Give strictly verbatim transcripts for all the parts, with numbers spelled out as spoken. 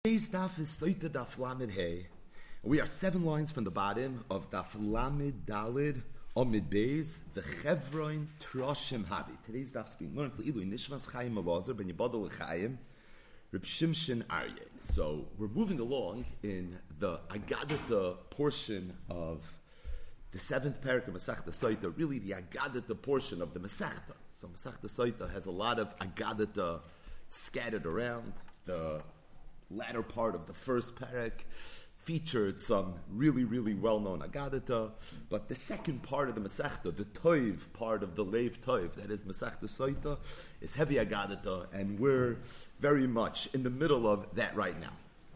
Today's daf is Soita Daf Lamed Hey. We are seven lines from the bottom of Daf Lamed Dalid Amid Beis the Chevron Troshim Havi. Today's daf is being learned Le'ilu Nishmas Chaim Elazar Ben Yibadol Chaim Reb Shimshon Aryeh. So we're moving along in the Agadata portion of the seventh parak of Masechta Soita, really the Agadata portion of the Masechta. So Masechta Soita has a lot of Agadata scattered around. The latter part of the first parak featured some really, really well-known Agadata, but the second part of the Masechta, the Toiv part of the Leiv Toiv, that is Masechta Soita, is heavy Agadata, and we're very much in the middle of that right now.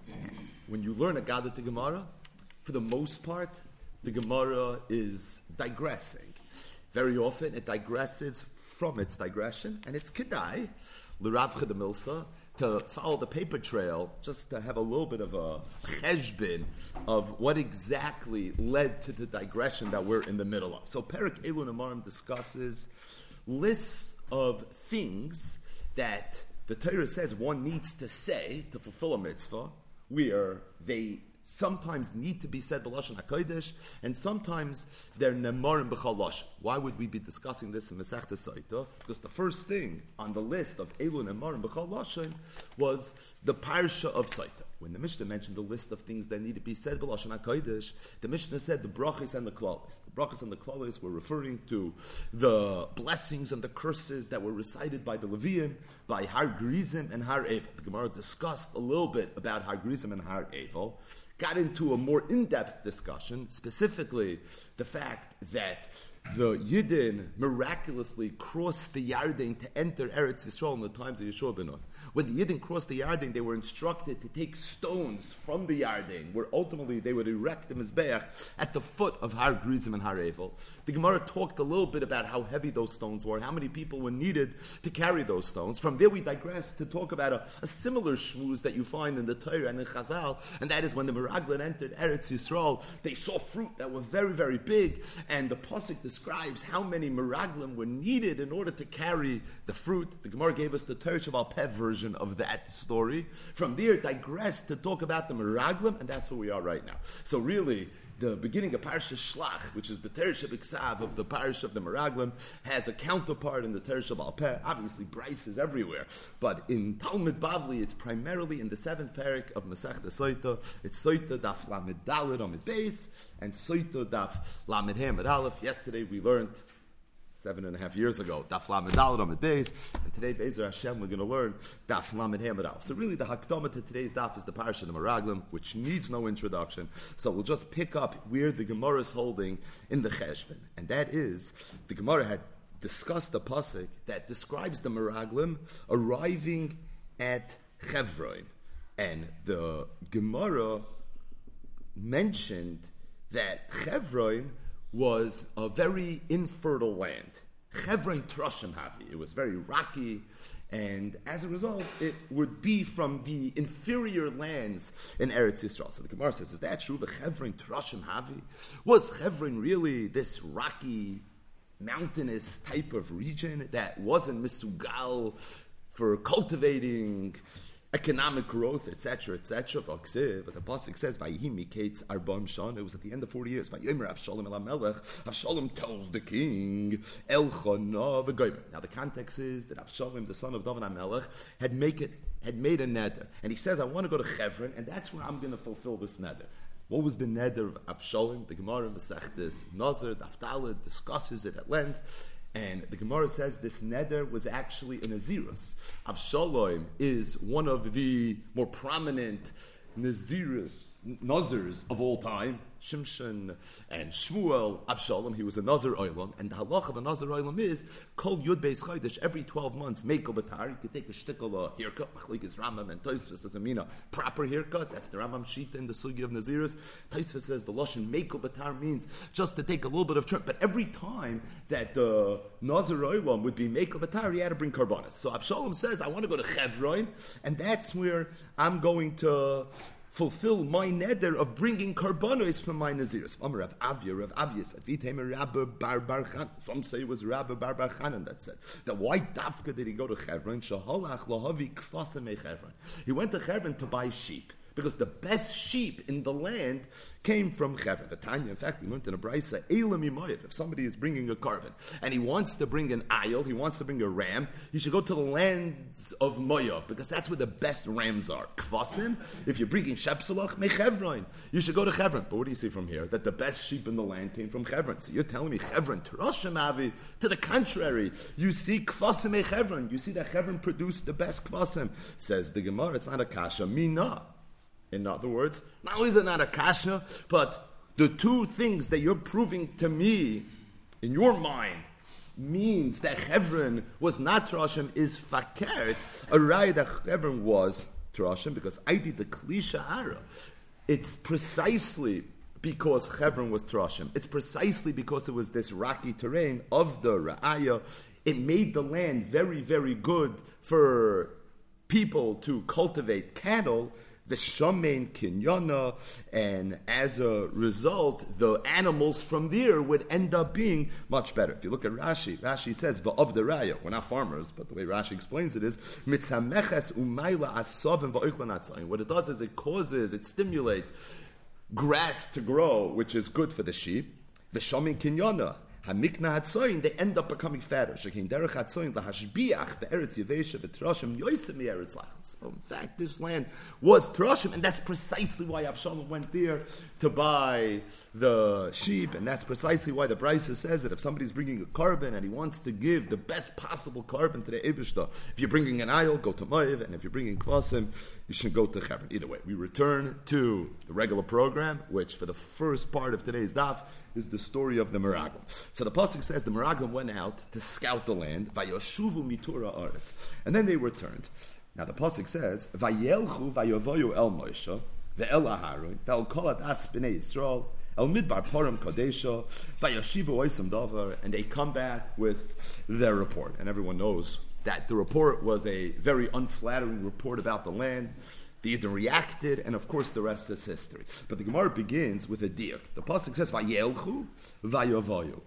When you learn Agadata Gemara, for the most part, the Gemara is digressing. Very often it digresses from its digression, and it's Kedai, L'Rav Cheda Milsa, to follow the paper trail, just to have a little bit of a cheshbin of what exactly led to the digression that we're in the middle of. So Perek Elu Namarim discusses lists of things that the Torah says one needs to say to fulfill a mitzvah, where they sometimes need to be said b'lashon hakodesh, and sometimes they're nemarim b'chal lashon. Why would we be discussing this in Masechta Soita? Because the first thing on the list of elu nemarim b'chal lashon was the parsha of Soita. When the Mishnah mentioned the list of things that need to be said b'lashon hakodesh, the Mishnah said the brachos and the klalos. The brachos and the klalos were referring to the blessings and the curses that were recited by the Leviim, by Har Gerizim and Har Evel. The Gemara discussed a little bit about Har Gerizim and Har Evel, got into a more in-depth discussion, specifically the fact that the Yidden miraculously crossed the Yarden to enter Eretz Yisrael in the times of Yeshua ben Nun. When the Yidden crossed the Yarden, they were instructed to take stones from the Yarden, where ultimately they would erect the Mizbeach at the foot of Har Gerizim and Har Evel. The Gemara talked a little bit about how heavy those stones were, how many people were needed to carry those stones. From there we digress to talk about a, a similar shmuz that you find in the Torah and in Chazal, and that is when the Meraglim entered Eretz Yisrael, they saw fruit that were very, very big, and the Pasuk describes how many Meraglim were needed in order to carry the fruit. The Gemara gave us the Torah Shabbat Peh version of that story. From there, digress to talk about the Meraglim, and that's where we are right now. So really, the beginning of Parsha Shlach, which is the Torah Shabbat of the Parsha of the Meraglim, has a counterpart in the Torah Shabbat Peh. Obviously, Bryce is everywhere, but in Talmud Bavli, it's primarily in the seventh parak of Masechta Soita. It's Soita Daf Lamed Daled Amid Beis and Soita Daf Lamed He Amid Aleph. Yesterday we learned seven and a half years ago, Daf Lamed Daled Amid Beis, and today, Be'ezer Hashem, we're going to learn Daf Lamed He Amid Aleph. So really, the Hakdama to today's Daf is the Parsha of the Meraglim, which needs no introduction. So we'll just pick up where the Gemara is holding in the Cheshbon, and that is the Gemara had discussed the pasuk that describes the Meraglim arriving at Chevron, and the Gemara mentioned that Chevron was a very infertile land. Chevron Troshim Havi. It was very rocky, and as a result, it would be from the inferior lands in Eretz Yisrael. So the Gemara says, is that true? The Chevron Troshim Havi? Was Chevron really this rocky, mountainous type of region that wasn't misugal for cultivating economic growth, et cetera, et cetera? But the pasuk says, "Vayihi miketz arba'im shana." It was at the end of forty years. Vayomer Avshalom el Hamelech. Avshalom tells the king, Elchana v'gomer. Now the context is that Avshalom, the son of David HaMelech, had make it had made a neder, and he says, "I want to go to Chevron, and that's where I'm going to fulfill this neder." What was the neder of Avshalom? The Gemara Masechtas Nazir Daf Daled discusses it at length. And the Gemara says this neder was actually an Nazirus. Avshalom is one of the more prominent Nazirus, Nazars of all time. Shimshon and Shmuel, Avshalom, he was a Nazir Olam, and the halach of a Nazir Olam is Kol Yud Beis Chodesh, every twelve months, make a batar. You could take a shtickle a haircut, Machlekes Rambam and Tosfos as a mina proper haircut. That's the Rambam Shita in the Sugi of Nazirus. Tosfos says the lashon make a batar means just to take a little bit of trim, but every time that the Nazir Olam would be make a batar, he had to bring karbanis. So Avshalom says, I want to go to Chevron, and that's where I'm going to fulfill my neder of bringing karbanos from my naziris. Rav Avia, Rav Avia said, Rabbi Bar Bar Chan. Some say it was Rabbi Bar Bar Chanan that said that why dafka did he go to Chevron? Shahalach lahavi kfasem Chevron. He went to Chevron to buy sheep, because the best sheep in the land came from Chevron. The Tanya, in fact, we learned in a brisa, Elam Imoyev, if somebody is bringing a carbon and he wants to bring an ayil, he wants to bring a ram, he should go to the lands of Moav, because that's where the best rams are. Kvasim, if you're bringing Shepselach, Mechevron, you should go to Chevron. But what do you see from here? That the best sheep in the land came from Chevron. So you're telling me Chevron, Terashim Avi, to the contrary, you see Kvasim Chevron, you see that Chevron produced the best Kvasim. Says the Gemara, it's not a kasha, mina. In other words, not only is it not a kasha, but the two things that you're proving to me in your mind means that Chevron was not Terashim is fakert, a raya that Chevron was Terashim, because I did the Klisha Ara. It's precisely because Chevron was Terashim. It's precisely because it was this rocky terrain of the Ra'aya. It made the land very, very good for people to cultivate cattle, the shamein kinyana, and as a result, the animals from there would end up being much better. If you look at Rashi, Rashi says, "V'ov the raya." We're not farmers, but the way Rashi explains it is, "Mitzameches umayla asovim va'oichlan." What it does is it causes, it stimulates grass to grow, which is good for the sheep. The shamein kinyana. Hamikna hatzoyin, they end up becoming fatter. Shekin derech hatzoyin lahashbiach be'eretz yevesha v'trashim yoysim me'eretz lach. So in fact, this land was trashim, and that's precisely why Avshalom went there to buy the sheep, and that's precisely why the Brisa says that if somebody's bringing a carbon and he wants to give the best possible carbon to the Eibishter, if you're bringing an ayil, go to Moav, and if you're bringing kvasim, you should go to Chevron. Either way, we return to the regular program, which for the first part of today's daf is the story of the Meraglim. So the pasuk says the Meraglim went out to scout the land, vayoshuvu mitura aretz, and then they returned. Now the pasuk says vayelchu vayavoyu el Moshe ve'el Aharon ve'el kol adas bnei Yisrael el midbar param kadesha vayashivu oisam davar, and they come back with their report, and everyone knows that the report was a very unflattering report about the land. They either reacted, and of course the rest is history. But the Gemara begins with a diak. The pasuk says, "Vayelchu, vayavoyu."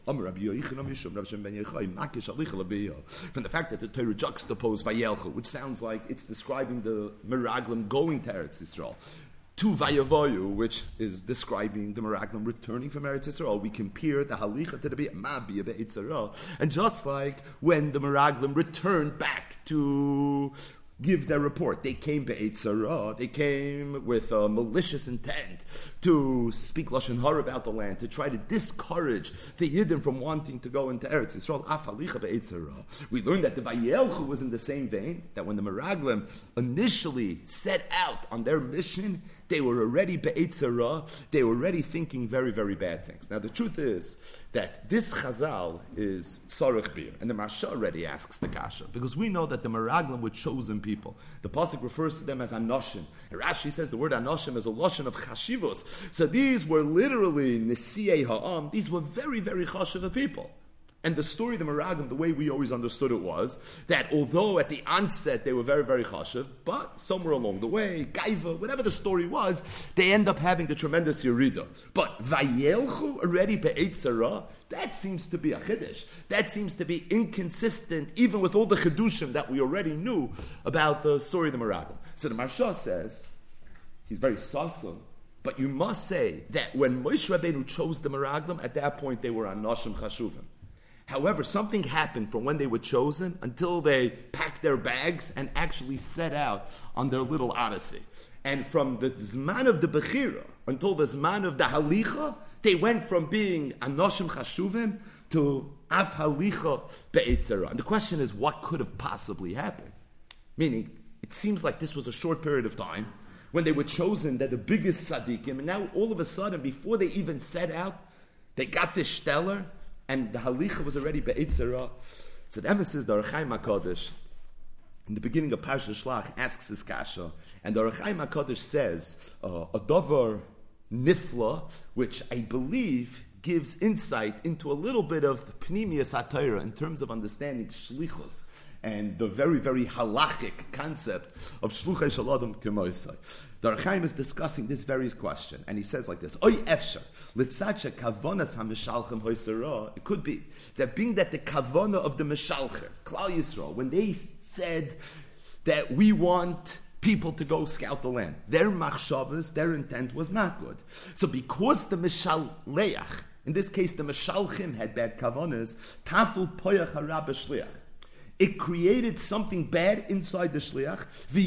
From the fact that the Torah juxtaposed vayelchu, which sounds like it's describing the Meraglim going to Eretz Yisrael, to vayavoyu, which is describing the Meraglim returning from Eretz Yisrael, we compare the halicha to the ma'abiyah be'etzara, and just like when the Meraglim returned back to give their report, they came be'etzara, they came with a malicious intent to speak lashon hara about the land, to try to discourage the Yidden from wanting to go into Eretz Yisrael. Af halicha be'etzara. We learned that the Vayelchu was in the same vein, that when the Meraglim initially set out on their mission, they were already be'etzara, they were already thinking very, very bad things. Now the truth is that this Chazal is Tzarech Bir, and the Marsha already asks the Kasha, because we know that the Meraglim were chosen people. The Pasuk refers to them as Anoshim. And Rashi says the word Anoshim is a Lashon of Chashivos. So these were literally Nisiyei Ha'am, these were very, very Chashiva people. And the story of the Meraglim, the way we always understood it was that although at the onset they were very, very chashiv, but somewhere along the way, gaiva, whatever the story was, they end up having the tremendous yerida. But vayelchu already be'etzara, that seems to be a chiddush. That seems to be inconsistent, even with all the chidushim that we already knew about the story of the Meraglim. So the Marsha says, he's very sasum, but you must say that when Moshe Rabbeinu chose the Meraglim, at that point they were anoshim chashuvim. However, something happened from when they were chosen until they packed their bags and actually set out on their little odyssey. And from the Zman of the Bechira until the Zman of the Halicha, they went from being Anoshim Chashuvim to Af Halicha Be'etzara. And the question is, what could have possibly happened? Meaning, it seems like this was a short period of time when they were chosen, they're the biggest tzaddikim, and now all of a sudden, before they even set out, they got this stellar, and the halicha was already be'etzara. So the emphasis, the Ohr HaChaim HaKadosh, in the beginning of Parashat Shlach, asks this kasha, and the Ohr HaChaim HaKadosh says, uh, a davar nifla, which I believe gives insight into a little bit of Pnimius HaTorah in terms of understanding shlichus and the very, very halachic concept of Shluchei Shel Adam K'moisai. The Ohr HaChaim is discussing this very question, and he says like this: Oy efshar litzacha kavonas hamishalchem hoysera. It could be that being that the kavona of the mishalchem, Klal Yisrael, when they said that we want people to go scout the land, their machshavas, their intent was not good. So because the mishaleach, in this case the mishalchim, had bad kavonas, tafel poyach harab shliach. It created something bad inside the shliach.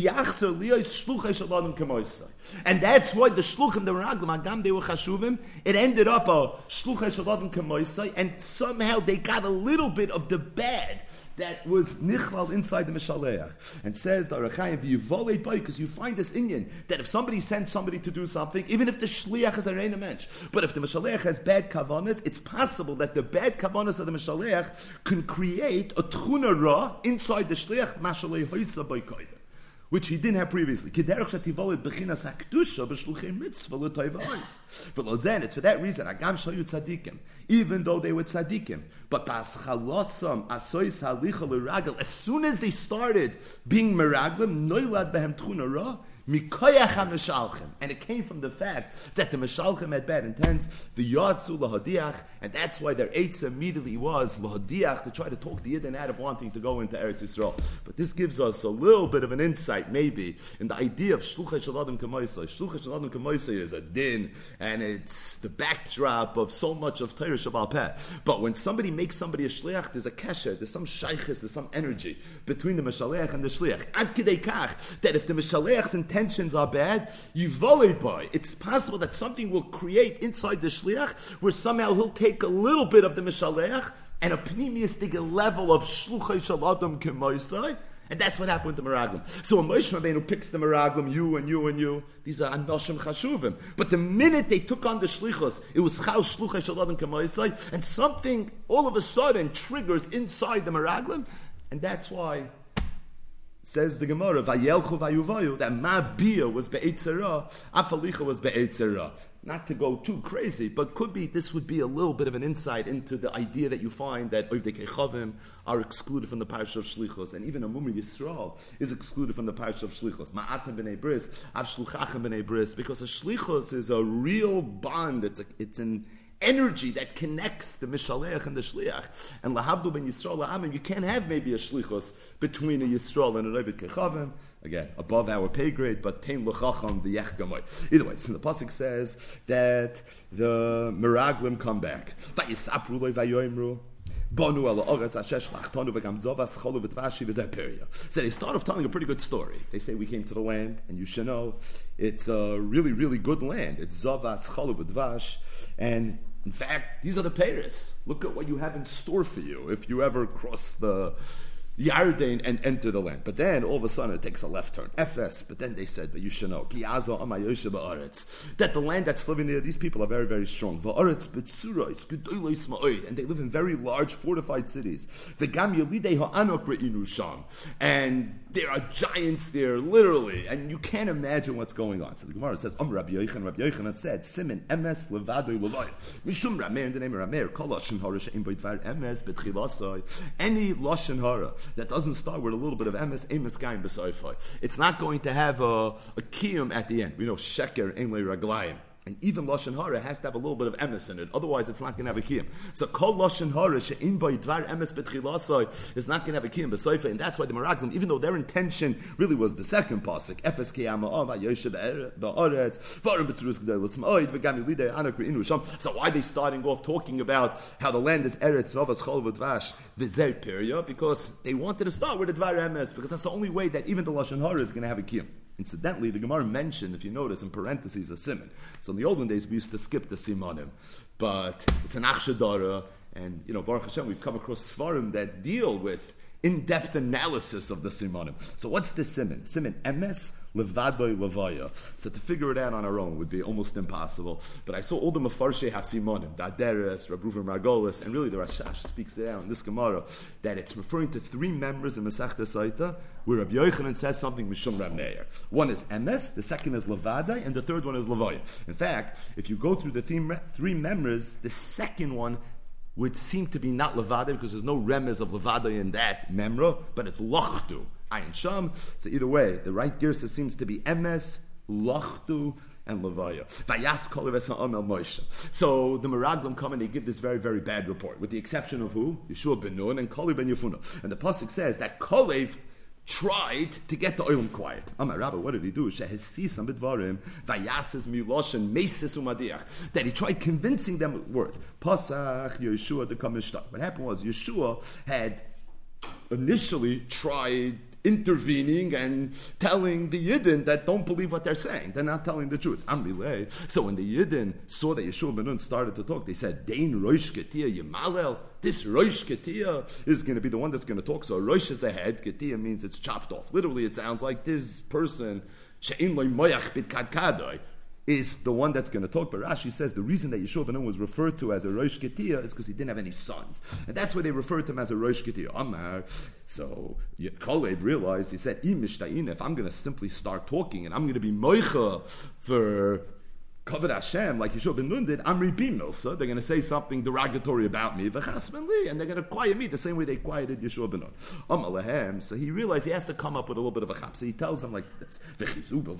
And that's why the shluchim, the meraglim, agam they were chashuvim. It ended up a shluchei shel adam k'moisai, and somehow they got a little bit of the bad that was nichlal inside the Mishaleach. And says the Ohr HaChaim, because you find this inyan, that if somebody sends somebody to do something, even if the shliach is a reina mensch, but if the Mishaleach has bad kavanas, it's possible that the bad kavanas of the Mishaleach can create a tchuna ra inside the shliach, mashalei hoisa boikoida, which he didn't have previously. It's for that reason, agam shayu tzadikim, even though they were tzadikim, but as soon as they started being meraglim, noilad behem tchuna ra, and it came from the fact that the Mishalchem had bad intents, the Yatsu lahadiach, and that's why their eitz immediately was lahadiach, to try to talk the Yidden out of wanting to go into Eretz Yisrael. But this gives us a little bit of an insight, maybe, in the idea of Shluchei Shel Adam K'moisai. Shluchei Shel Adam K'moisai is a din, and it's the backdrop of so much of Torah Shabbat Peh. But when somebody makes somebody a shliach, there's a kesher, there's some shaykhis, there's some energy between the Mishaleach and the shliach. Ad kidei kach, that if the Mishaleach's intentions are bad, you volley by. It's possible that something will create inside the shliach where somehow he'll take a little bit of the Mishaleach and a pneumistic level of Shluchei Shel Adam K'moisai, and that's what happened with the Meraglim. So when Moshe Rabbeinu picks the Meraglim, you and you and you, these are Anoshim Chashuvim. But the minute they took on the Shlichus, it was Chal Shluchei Shel Adam K'moisai, and something all of a sudden triggers inside the Meraglim, and that's why says the Gemara, Vayelchu vayuvayu, that Ma'biyah was be'etzera, Afalicha was be'etzera. Not to go too crazy, but could be, this would be a little bit of an insight into the idea that you find that Oivdei Kechavim are excluded from the Parsha of Shlichus, and even Amumri Yisrael is excluded from the Parsha of Shlichus. Ma'atem b'nei bris, av shluchachem b'nei bris, because a Shlichus is a real bond, it's, a, it's an energy that connects the Mishaleach and the Shliach. And lahavdu ben Yisrael la'amim, you can't have maybe a Shlichus between a Yisrael and a Oivdei Kechavim. Again, above our pay grade, but tein l'chacham the yech gamoy. Either way, so the pasuk says that the Meraglim come back. Vayisapru loy vayoimru. Bonu ala oretz ashesh lachtonu v'gamzovas cholu v'tvashi v'zeh. So they start off telling a pretty good story. They say, we came to the land, and you should know, it's a really, really good land. It's zovas cholu v'tvash, and in fact, these are the peiros. Look at what you have in store for you if you ever cross the Yarden and enter the land. But then all of a sudden it takes a left turn. F S. But then they said, but you should know, that the land that's living there, these people are very, very strong. And they live in very large fortified cities. And there are giants there, literally, and you can't imagine what's going on. So the Gemara says, Om Rabbi Yochanan, Rabbi Yochanan said, Simen emes levadoi leloy. Mishum Rameir, in the name of Rameir, kol lashon hara she'im bo dvar emes betchilasai. Any lashon hara that doesn't start with a little bit of emes, emes gaim b'soifai. It's not going to have a, a kiyum at the end. We know sheker ein le raglayim. And even Lashon Hara has to have a little bit of emes in it. Otherwise, it's not going to have a kiyum. So, Kol Lashon Hara she'im bo dvar emes betchilasai is not going to have a kiyum b'soifai. And that's why the Meraglim, even though their intention really was the second pasuk, Efes kiyama ava yoshe ba'aretz varim b'tzurus g'day l'sma'oid v'gam yilidei anak re'inu sham. So why are they starting off talking about how the land is eretz novas chol v'dvash v'zer peria? Because they wanted to start with the dvar emes, because that's the only way that even the Lashon Hara is going to have a kiyum. Incidentally, the Gemara mentioned, if you notice, in parentheses, a siman. So in the olden days, we used to skip the simanim. But it's an achshadara, and, you know, Baruch Hashem, we've come across svarim that deal with in-depth analysis of the simanim. So what's the siman? Siman emes levadoi levaya. So to figure it out on our own would be almost impossible. But I saw all the mefarshe hasimanim, the Aderes, Reb Ruven Margolis, and really the Rashash speaks it out in this Gemara, that it's referring to three members in Masechta Saita, where Rabbi Yochanan says something Mishum Rab Meir. One is emes, the second is levadai, and the third one is levaya. In fact, if you go through the theme, three members, the second one would seem to be not levada because there's no remez of levada in that memra, but it's lachtu, ayin sham. So either way, the right girsa seems to be emes, lachtu, and levaya. Vayas kol v'sa'am el Moshe. So the Meraglim come and they give this very, very bad report, with the exception of who? Yeshua ben Nun and Kalev ben Yefuna. And the pasuk says that Kalev tried to get the oilam quiet. Amar Rabbi, what did he do? Shehesisam b'dvarim vayasez miloshen mesis umadiach. That he tried convincing them with words. Pasach Yeshua the kamishtar. What happened was Yeshua had initially tried intervening and telling the Yidden that don't believe what they're saying. They're not telling the truth. Amrilei. So when the Yidden saw that Yeshua ben Nun started to talk, they said, Dein Rosh Ketia Yemalel. This Rosh Ketia is going to be the one that's going to talk. So Rosh is a head. Ketia means it's chopped off. Literally, it sounds like this person, She'in Loi Moyach Bit Kadkadoi, is the one that's going to talk. But Rashi says the reason that Yeshua ben Nun was referred to as a Rosh Ketia is because he didn't have any sons. And that's why they referred to him as a Rosh Ketia. Amar. So Kalev realized, he said, if I'm going to simply start talking and I'm going to be moicha for Kavod Hashem, like Yeshua ben Nun did, Amri Bimel, so they're going to say something derogatory about me, and they're going to quiet me the same way they quieted Yeshua ben Nun. Amalehem, so he realized he has to come up with a little bit of a chap. So he tells them like this: so the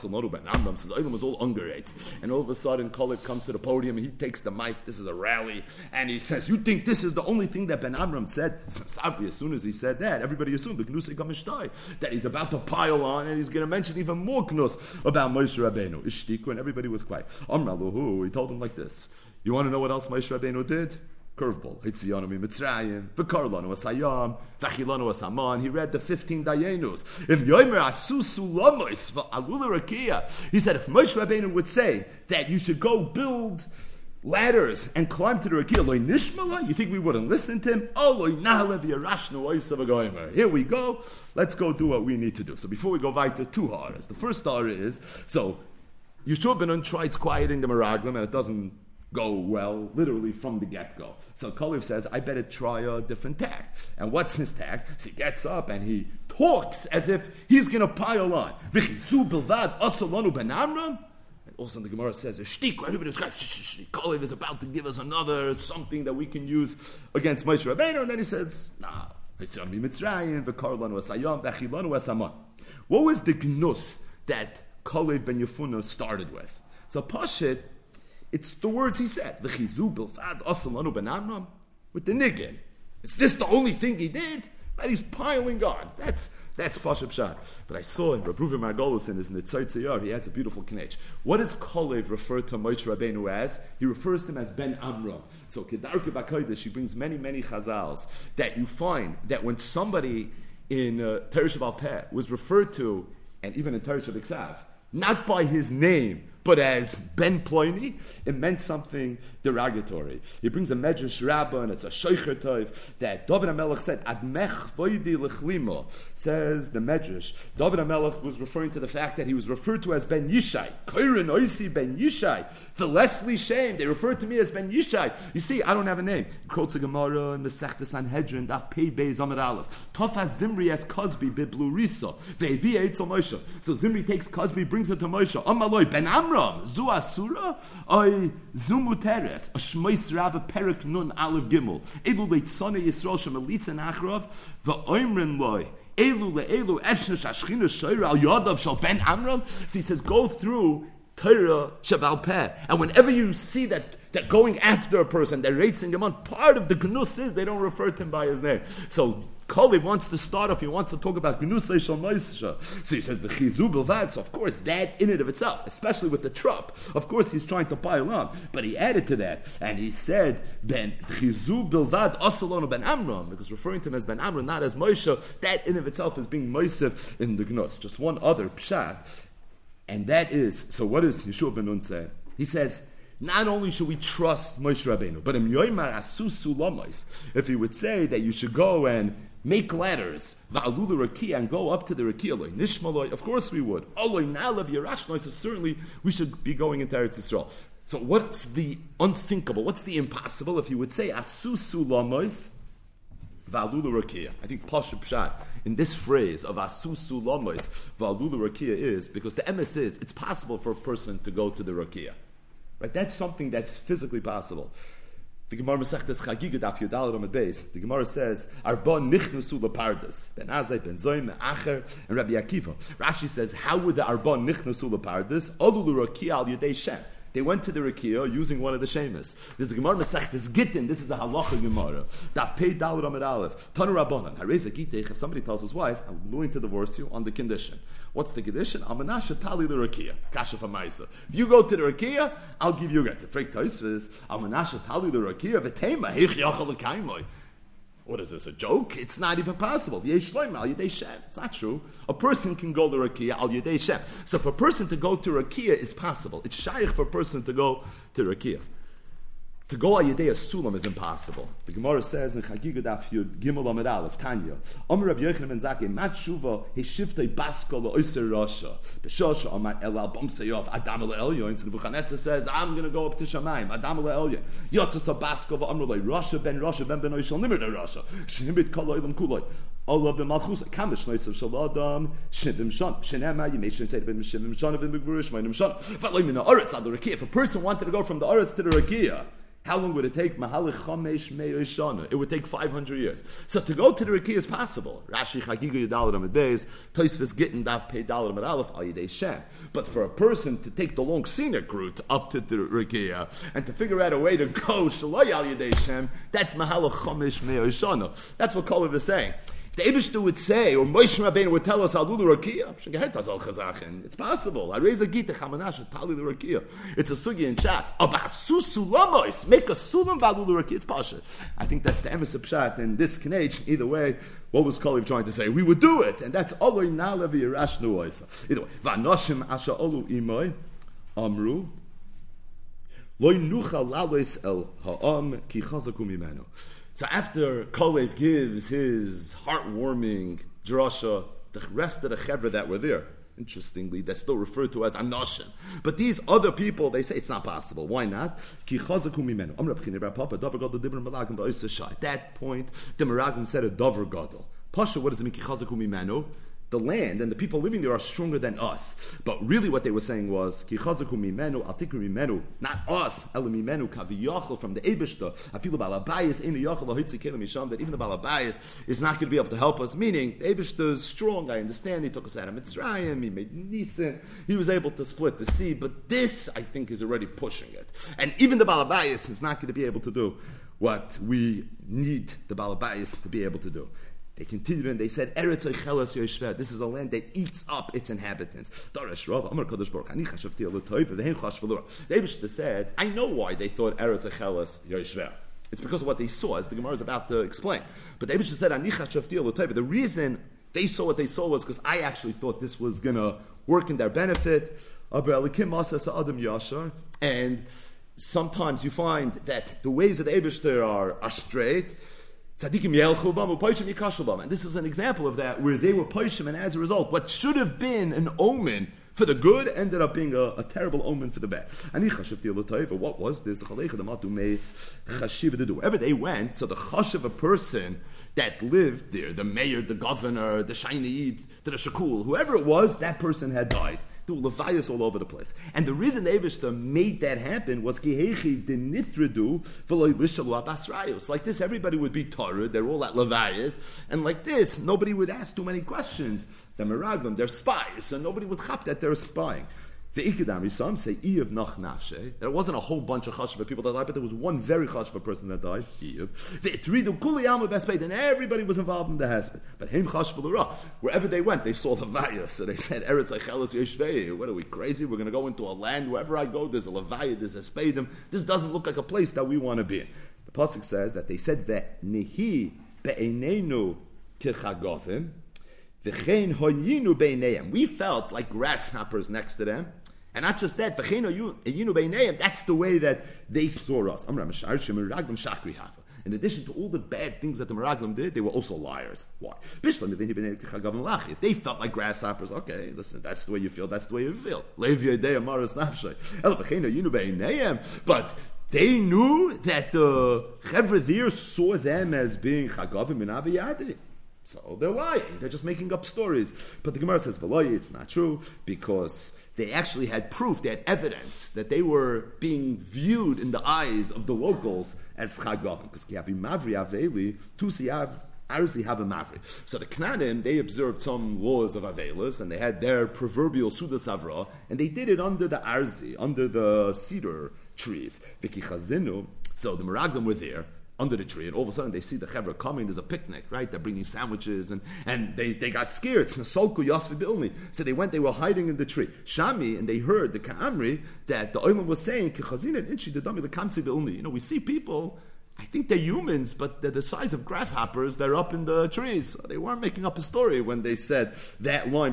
Olam was all ungerates, and all of a sudden Kalev comes to the podium and he takes the mic. This is a rally, and he says, "You think this is the only thing that Ben Amram said?" So as soon as he said that, everybody assumed the Gnusei Kamishtai, that he's about to pile on and he's going to mention even more Gnus about Moshe Rabbeinu. Ishtiku, and everybody was quiet. Amraluhu, he told him like this: you want to know what else Moshe Rabbeinu did? Curveball. Hitzionu miMitzrayim, v'karlanu asayam, v'achilanu asaman. He read the fifteen dayenus. Im yomer asusu lamois v'alula rakia. He said if Moshe Rabbeinu would say that you should go build ladders and climb to the rakia, loy nishmala, you think we wouldn't listen to him? Oh, loy nahalev yarashnu oisav agoymer. Here we go. Let's go do what we need to do. So before we go weiter, two haras. The first hara is so. Yeshua ben Nun tries quieting the Meraglim, and it doesn't go well, literally from the get-go. So Kalev says, I better try a different tack. And what's his tack? So he gets up and he talks as if he's going to pile on. V'chizu bilvad asalonu ben Amram. And also the Gemara says, Shtik, everybody's got Kalev is about to give us another something that we can use against Moshe Rabbeinu. And then he says, nah, it's on Mitzrayim, v'karlanu asayam, v'achilanu asaman. What was the gnus that Kalev ben Yefuna started with? So Pashit, it's the words he said. V'chizu bilvad asalanu ben Amram, with the niggin. Is this the only thing he did? That he's piling on. That's that's Pashit Pshat. But I saw in Rav Ruven Margolus in his Nitzot Tzayar, he adds a beautiful knech. What does Kalev refer to Moshe Rabbeinu as? He refers to him as Ben Amram. So Kedarke B'Kodesh, he brings many, many chazals that you find that when somebody in uh, Teresh Baal Peh was referred to, and even in Teresh B'Ksav, not by his name, but as Ben Ploini, it meant something derogatory. He brings a Medrash Rabbah, and it's a Shoicher Tov, that David HaMelech said, Admech voidi lechlimo, says the Medrash. David HaMelech was referring to the fact that he was referred to as Ben Yishai. Koirin oisi Ben Yishai. For Leslie Shame, they referred to me as Ben Yishai. You see, I don't have a name. Quotes a Gemara in Masechta Sanhedrin, Daf Pei Beis Amud Aleph. Tofas Zimri as Cosby biblu Risa. Ve'evi eitzel Moshe. So Zimri takes Cosby, brings it to Moshe. Amaloi Ben Amram. Zu Asura, Oy Zumuteres, a Shmois Rabba Perik Nun Aleph Gimel, Elu Leitzone Yisrael Shemelitz and Achrov, Va'oimrin Loi, Elu Le'elu Eshnesh Ashchina Shoyra Al Yodav Shal Ben Amram. So he says, go through Torah Sheval Peh, and whenever you see that they're going after a person, they're rating him on, part of the Gnus is they don't refer to him by his name. So Kalev wants to start off, he wants to talk about Gnusei Shal Moshe. So he says, the Chizu Bilvad, so of course, that in and of itself, especially with the trop, of course he's trying to pile on, but he added to that, and he said, Ben Chizu Bilvad Asalonu Ben Amram, because referring to him as Ben Amram, not as Moshe, that in of itself is being Moshe in the Gnus. Just one other pshat, and that is, so what does Yeshua ben Nun say? He says, not only should we trust Moshe Rabbeinu, but im yoymar asusu lamois, if he would say that you should go and make ladders, va'alu the rakia, and go up to the rakia, loy nishmaloi, of course we would. Oloi na'lev yarashnoi, so certainly we should be going into Eretz Yisrael. So what's the unthinkable, what's the impossible, if you would say asusu lamois, va'alu the rakia? I think Pashup Pshat, in this phrase of asusu lamois, va'alu the rakia is, because the M S is, it's possible for a person to go to the rakia. Right? That's something that's physically possible. The Gemara Masechtas Chagiga Daf Yudal on the base. The Gemara says, "Arbon nichnusu lepardes ben Azai ben Zoim Acher and Rabbi Akiva." Rashi says, "How would the Arbon nichnusu lepardes Olulu Rakia al Yedei Shem?" They went to the Rakia using one of the Shemus. There's a Gemara Masechtas Gittin. This is the Halacha Gemara. Daf Pei Dal Ramad Aleph. Tanu Rabbanan. Hareza Gitech. If somebody tells his wife, "I'm willing to divorce you on the condition." What's the condition? Amanasha tali the rakia. Kasha famaisa. If you go to the rakia, I'll give you a get. It's a freak toisvis. Amanasha tali the rakia. V'tema heich yachal l'kaimoi. What is this, a joke? It's not even possible. It's not true. A person can go to rakia al yedei shem. So for a person to go to rakia is possible. It's shaykh for a person to go to rakia. To go al yedei sulam is impossible. The Gemara says in Chagiga Daf Yud Gimel Amud Aleph Tanya, Amar Rabbi Yochanan ben Zakkai mat shuva heshiftei basko leoser rasha b'shosha amar elal b'mseyov Adam le'elyon. So the Nebuchadnezzar says, I'm going to go up to Shamayim. Adam le'elyon yotzas a basko v'amar le rasha ben rasha ben benoy shal nimir rasha shnimit kol olam kuloi. Allah b'malchus kamish noisav shal adam shivim shon shenema yimeshin say ben shivim shon ben begvurish meinim shon v'loy min ha'aretz ad the rakia. If a person wanted to go from the aretz to the rakia, how long would it take? Mahalich chamesh me'oshana. It would take five hundred years. So to go to the Rakia is possible. Rashi Chagiga Yudal Amud Beis, Tosfos Gittin Daf Pei Dal Amud Aleph Al Yedei Shem. But for a person to take the long scenic route up to the Rakia and to figure out a way to go Shalai Al Yedei Shem, that's Mahalich chamesh me'oshana. That's what Kolev is saying. The Eibishter would say, or Moshe Rabbeinu would tell us, I'll do the Rakia. It's possible. I raise a gita, Chamanash, Tali the Rakia. It's a sugi in Shas. Abasu sulamois. Make a sulam ba'lu the Rakia. It's pasha. I think that's the emes of Pshat. In this Knech, either way, what was Kolev trying to say? We would do it. And that's Oloi Na'levi Yerashnu Oisa. Either way. Va'noshim asha olu imoi, amru, loi nucha lalois el ha'am ki chazaku mimenu. So after Kolev gives his heartwarming drasha, the rest of the chevra that were there, interestingly, they're still referred to as anoshim. But these other people, they say it's not possible. Why not? At that point, the Meraglim said a dover gadol. Pasha, what does it mean? Ki chazaku mimenu? The land and the people living there are stronger than us. But really what they were saying was, Ki chazaku mimenu, atikru mimenu, not us, elu mimenu, kaviyachal, from the Eibishter, afilu balabayis, inu yachal, ahitzi kelim misham, that even the balabayis is not going to be able to help us, meaning, the Eibishter is strong, I understand, he took us out of Mitzrayim, he made Nisan, he was able to split the sea, but this, I think, is already pushing it. And even the balabayis is not going to be able to do what we need the balabayis to be able to do. They continued and they said, Eretz Eichelas Yoshveh. This is a land that eats up its inhabitants. The Eibishter said, I know why they thought Eretz Eichelas Yoshveh. It's because of what they saw, as the Gemara is about to explain. But the Eibishter said, the reason they saw what they saw was because I actually thought this was going to work in their benefit. And sometimes you find that the ways of the Eibishter are, are straight. Tzadikim yelchu bam u'poishim yikashu bam. And this was an example of that, where they were poishim, and as a result, what should have been an omen for the good ended up being a, a terrible omen for the bad. What was this? Wherever they went, so the chash of a person that lived there, the mayor, the governor, the shainid, the shakul, whoever it was, that person had died. There were levayas all over the place. And the reason the Eibishter made that happen was kihechi denitredu v'lo lishalu abasrayos. Like this, everybody would be Torah, they're all at levayas, and like this, nobody would ask too many questions. The Meraglim, they're spies, so nobody would chap that they're spying. The Ikadami, some say Eiv nach nafshe. There wasn't a whole bunch of chashva people that died, but there was one very chashva person that died. Eiv. The Itridu kuli yamu bespeit, and everybody was involved in the hesped. But him chashva l'ra. Wherever they went, they saw the vaya. So they said, Eretz Eichelas Yoshvei. What are we crazy? We're going to go into a land wherever I go. There's a levaya, there's a spedim. This doesn't look like a place that we want to be in. The pasuk says that they said that nehi be'einenu kichagovim. We felt like grasshoppers next to them. And not just that, that's the way that they saw us. In addition to all the bad things that the Meraglim did, they were also liars. Why? If they felt like grasshoppers, okay, listen, that's the way you feel, that's the way you feel. But they knew that the Chevra there saw them as being Chagavim and Aviyadi. So they're lying. They're just making up stories. But the Gemara says, V'loy, it's not true, because they actually had proof, they had evidence that they were being viewed in the eyes of the locals as Chagavim. Because Kiavi Mavri Aveli, Tusi Av, Arzi have a Mavri. So the Knanim, they observed some laws of Avelis, and they had their proverbial Sudas Avra, and they did it under the Arzi, under the cedar trees. Viki Chazinu, so the Meraglim were there, under the tree, and all of a sudden they see the Chevra coming, there's a picnic, right? They're bringing sandwiches, and, and they, they got scared. So they went, they were hiding in the tree. Shami, and they heard the Ka'amri, that the Olam was saying, you know, we see people, I think they're humans, but they're the size of grasshoppers, they're up in the trees. So they weren't making up a story when they said that line,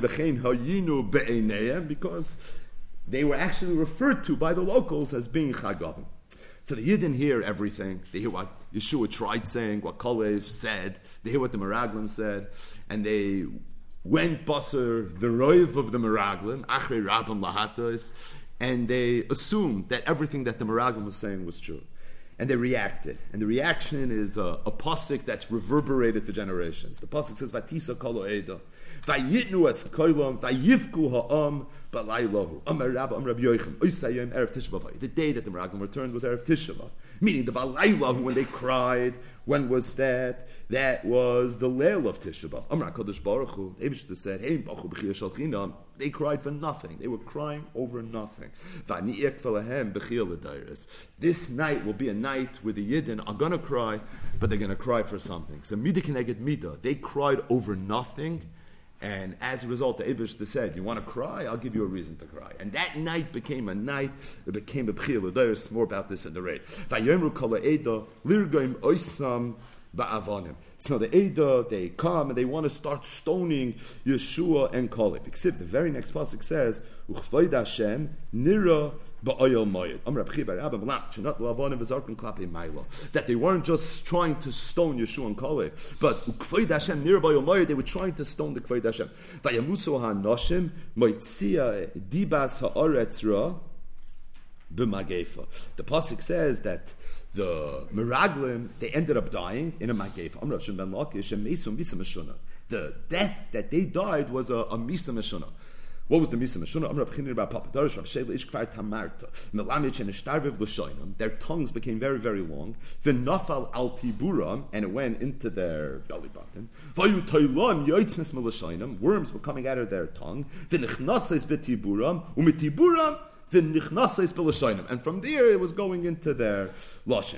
because they were actually referred to by the locals as being Chagavim. So the Yidden hear everything. They hear what Yeshua tried saying, what Kalev said. They hear what the Meraglim said. And they went basar the roiv of the Meraglim, achrei rabam lahatos, and they assumed that everything that the Meraglim was saying was true. And they reacted. And the reaction is a, a pasuk that's reverberated for generations. The pasuk says, Vatisa kolo edo. Vayitnu es koilom, vayivku ha'am, balaylahu. Amar Rabba, Amar Rabbi Yoichem, Oysayim, Erev Tisha B'Av. The day that the Meraglim returned was Erev Tisha B'Av. Meaning the balaylahu, when they cried, when was that? That was the Leil of Tisha B'Av. Amar HaKadosh Baruch Hu, the Eibishter said, Hey, Bachu B'chiyah Shel Chinam. They cried for nothing. They were crying over nothing. V'ani'ek v'lahem b'chiyah l'dairis. This night will be a night where the Yidden are going to cry, but they're going to cry for something. So Midah Keneged Midah. They cried over nothing. And as a result, the Eibishter said, you want to cry? I'll give you a reason to cry. And that night became a night, it became a b'chiyah l'dairis. More about this in the raid. Vayomru kol ha'eda, lirgoim oisam ba'avonim. So the Eidah, they come and they want to start stoning Yeshua and Kalev. Except the very next pasuk says, Uchvoid Hashem nira ba'oyel moyed. That they weren't just trying to stone Yeshua and Kalev, but Uchvoid Hashem nira ba'oyel moyed, they were trying to stone the Uchvoid Hashem. Vayamusu ha'noshim moitzia dibas ha'aretz ra b'magefa. The pasuk says that the Meraglim, they ended up dying in a Magefa. The death that they died was a, a Misa Meshuna. What was the Misa Meshuna? Their tongues became very, very long. And it went into their belly button. Worms were coming out of their tongue. And from there it was going into their lashon.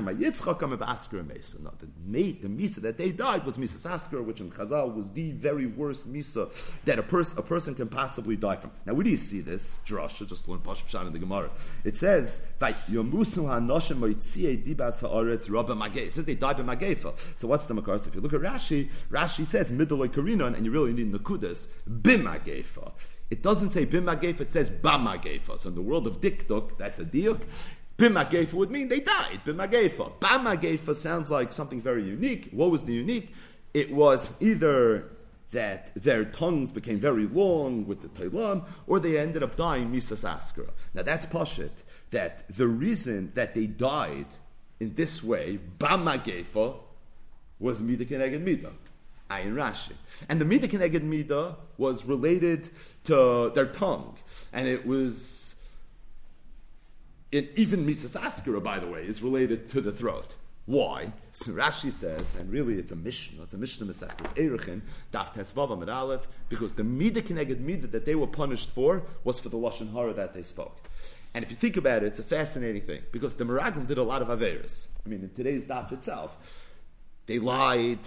The the misa that they died was misa sasker, which in Chazal was the very worst misa that a person a person can possibly die from. Now, where do you see this? Drasha, just learn Pashup Shan in the Gemara. It says it says they died by Magefa. So what's the makar? So if you look at Rashi, Rashi says middle karinon, and you really need nakudas b'magefa. It doesn't say bim magefa, it says ba magefa. So in the world of dikduk, that's a diuk. Bim magefa would mean they died. Bim magefa. Ba magefa sounds like something very unique. What was the unique? It was either that their tongues became very long with the Tailam, or they ended up dying misas askara. Now that's pashit, that the reason that they died in this way, ba magefa, was midah keneged midah. Ayin Rashi. And the Midah Keneged Midah was related to their tongue. And it was, it, even Misas Askara, by the way, is related to the throat. Why? So Rashi says, and really it's a Mishnah, it's a Mishnah Mesechtes Erechin, Daf Tesvav Amud Aleph, because the Midah Keneged Midah that they were punished for was for the Lashon Hara that they spoke. And if you think about it, it's a fascinating thing, because the Meraglim did a lot of Averis. I mean, in today's Daf itself, they lied,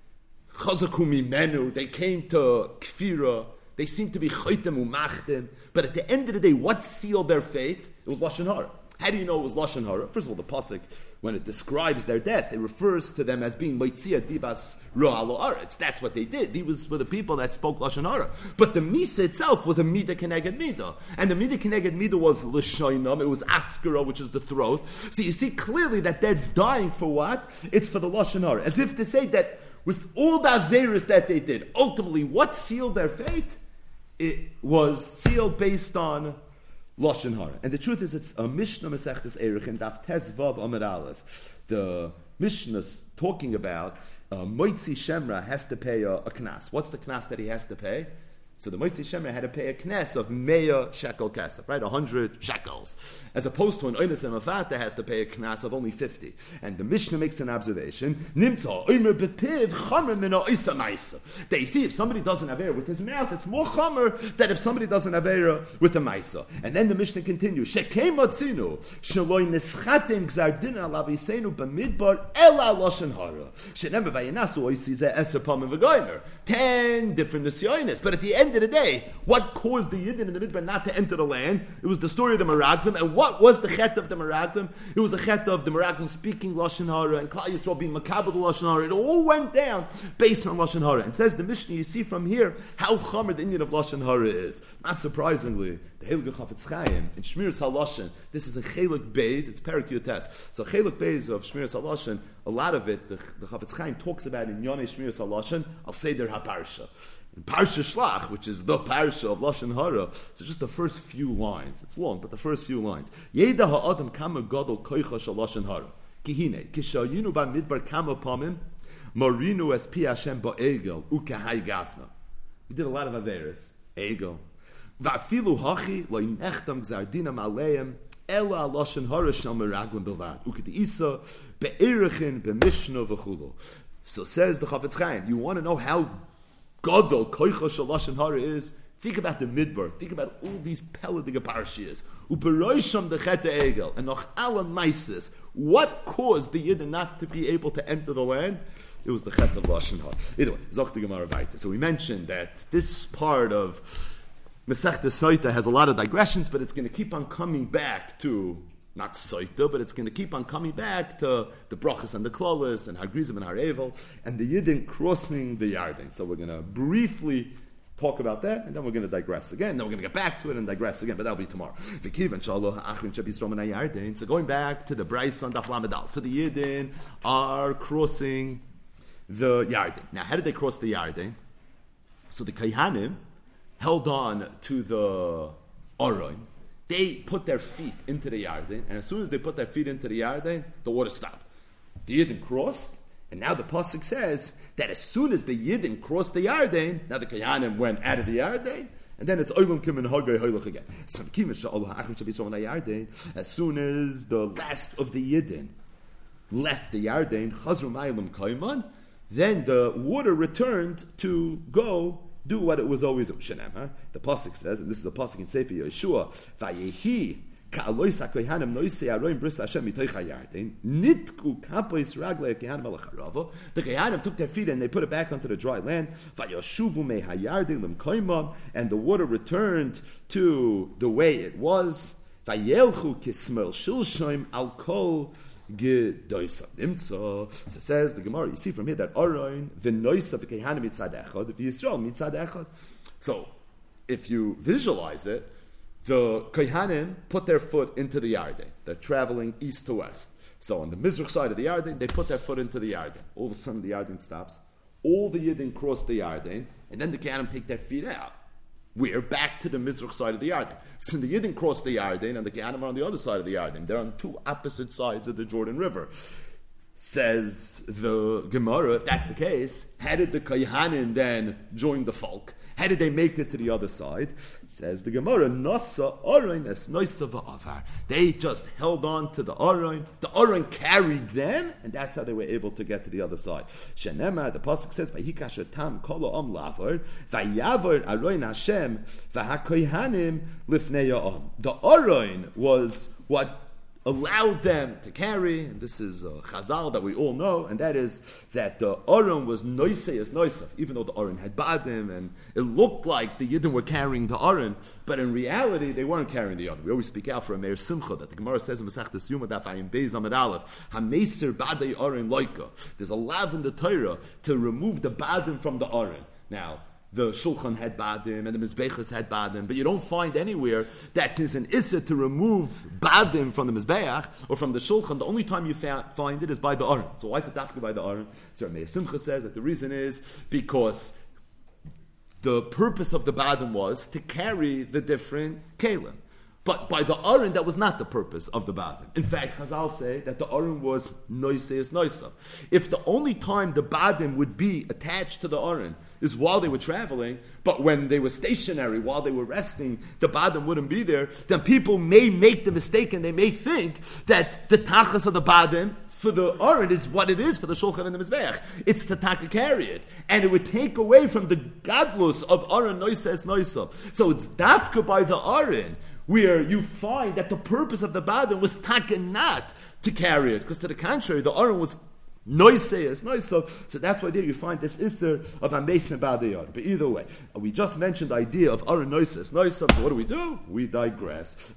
Menu, they came to Kfira, they seemed to be Chaytem Umachtem, but at the end of the day, what sealed their fate? It was Lashon Hara. How do you know it was Lashon Hara? First of all, the pasuk, when it describes their death, it refers to them as being Moitzia Dibas Ro'alo Aretz. That's what they did. These were the people that spoke Lashon Hara. But the Misa itself was a Midah Keneged Midah. And the Midah Keneged Midah was L'shoinam, it was Askara, which is the throat. So you see clearly that they're dying for what? It's for the Lashon Hara. As if to say that with all the Averis that they did, ultimately, what sealed their fate? It was sealed based on Lashon Hara. And the truth is, it's a Mishnah Mesechtes Erechin, Daf Tes Vav Amud Aleph. The Mishnah's talking about uh, Moitzi Shemra has to pay a, a knas. What's the knas that he has to pay? So the Moitzi Shemra had to pay a knes of meya shekel kesef, right, a hundred shekels, as opposed to an oines and mafata has to pay a knas of only fifty. And the Mishnah makes an observation: Nimtza oimer bepiv chamer min ha'isa ma'isa. They see if somebody doesn't have air with his mouth, it's more chamer than if somebody doesn't have air with a ma'isa. And then the Mishnah continues: Shekei matzinu sheloi nischatim gzar din alav yiseinu b'midbar ela loshen hara. Shenemar vayinasu oisi ze eser pamim v'goymer. Ten different nisyonis, but at the end End of the day, what caused the Yidden in the Midbar not to enter the land? It was the story of the Meraglim. And what was the chet of the Meraglim? It was the chet of the Meraglim speaking Lashon Hara and Klal Yisrael being makabel Lashon Hara. It all went down based on Lashon Hara. And says the Mishnah, you see from here how chamer the Indian of Lashon Hara is. Not surprisingly, the Heilige Chafetz Chaim in Shmiras HaLashon, this is a Chelik Beis, it's Perek Yotes. So Chelik Beis of Shmiras HaLashon, a lot of it, the, the Chafetz Chaim talks about in Yonei Shmiras HaLashon, I'll say there HaParsha. In Parsha Shlach, which is the Parsha of Lashon Hara, so just the first few lines. It's long, but the first few lines. Yeda ha'adam kama gadol koicha shel Lashon Hara. Kihine, kishayinu b'midbar kama pamim, marinu es pi Hashem ba'egel, ukehai gafna. We did a lot of averis. Egel. Va'afilu hachi, lo nechtam gzardinam aleim, ela Lashon Hara shel meraglim bilvad. Uketi isa, be'erechin, be'mishno v'chulo. So says the Chafetz Chaim, you want to know how Gadol, Koicha Shel Lashon Hara is, think about the Midbar, think about all these Peladiga Parashiyas, Uperoisham the Chet Egel, and Noch Ala Maisis. What caused the Yidden not to be able to enter the land? It was the Chet of Lashon Hara. Either way, Zok the Gemara Vayta. So we mentioned that this part of Masechta Soita has a lot of digressions, but it's going to keep on coming back to not Soita, but it's going to keep on coming back to the Brachas and the Klolis and Hagrizim and Harevel and the Yidden crossing the Yarden. So we're going to briefly talk about that, and then we're going to digress again. Then we're going to get back to it and digress again, but that'll be tomorrow. So going back to the Bryce on Daf Lamed. So the Yidden are crossing the Yarden. Now, how did they cross the Yarden? So the Kayhanim held on to the Aron. They put their feet into the Yarden, and as soon as they put their feet into the Yarden, the water stopped. The Yidden crossed, and now the Pasuk says that as soon as the Yidden crossed the Yarden, now the Kayanim went out of the Yarden, and then it's Oilam Kim and Haggai Hoylach again. As soon as the last of the Yidden left the Yarden, Chazru Ma'ilam Kaiman, then the water returned to go do what it was always Shenemar. The pasuk says, and this is a pasuk in Sefer Yeshua, Vayehi ka'alois hakohanim noisei aroim bris Hashem mitoich hayarden nitku kapois raglei kehanim alacharava. The kehanim took their feet and they put it back onto the dry land. Vayoshuvu me hayarden lemkoimam, and the water returned to the way it was. Vayelchu kismel shilshoim al kol. So it says the Gemara, you see from here that Aron v'noisa v'kehanim mitzad echad v'Yisrael mitzad echad. So if you visualize it, the Kehanim put their foot into the Yarden. They're traveling east to west. So on the Mizrach side of the Yarden, they put their foot into the Yarden. All of a sudden the Yarden stops. All the Yidden cross the Yarden, and then the Kehanim take their feet out. We're back to the Mizrach side of the Yarden. So the Yidden cross the Yarden, and the Kehanim are on the other side of the Yarden. They're on two opposite sides of the Jordan River. Says the Gemara, if that's the case, how did the Kehanim then join the folk? How did they make it to the other side? Says the Gemara, Nasa Aron es Noisa v'avar. They just held on to the Aron. The Aron carried them, and that's how they were able to get to the other side. Shenema, the pasuk says, Vayikash etam kol ha'am lavar, Vayavor Aron Hashem, V'hakohanim lifnei ha'am. The Aron was what allowed them to carry, and this is a chazal that we all know, and that is that the Aron was noisei as noisef, even though the Aron had badim, and it looked like the Yidden were carrying the Aron, but in reality they weren't carrying the Aron. We always speak out for a Meir Simcha, that the Gemara says in Masechtas Yuma Daf Ayin Beis Amud Aleph, HaMeiser Badei Aron Loika. There's a lav in the Torah to remove the badim from the Aron. Now, the Shulchan had badim and the Mizbeachas had badim, but you don't find anywhere that there's an issa to remove badim from the Mizbeach or from the Shulchan. The only time you fa- find it is by the Aron. So why is it dafka by the Aron? So Meir Simcha says that the reason is because the purpose of the badim was to carry the different kalim. But by the Aron, that was not the purpose of the Badim. In fact, Chazal say that the Aron was noiseus noisa. If the only time the Badim would be attached to the Aron is while they were traveling, but when they were stationary, while they were resting, the Badim wouldn't be there, then people may make the mistake and they may think that the Tachas of the Badim for the Aron is what it is for the Shulchan and the Mizbeach. It's to taka carry it. And it would take away from the gadlus of Aron noiseus noisa. So it's dafka by the Aron where you find that the purpose of the Badim was taka not to carry it, because to the contrary, the Aron was noiseus noisa. So that's why there you find this isser of Amesim Badayar. But either way, we just mentioned the idea of Aron noiseus noisa. So what do we do? We digress.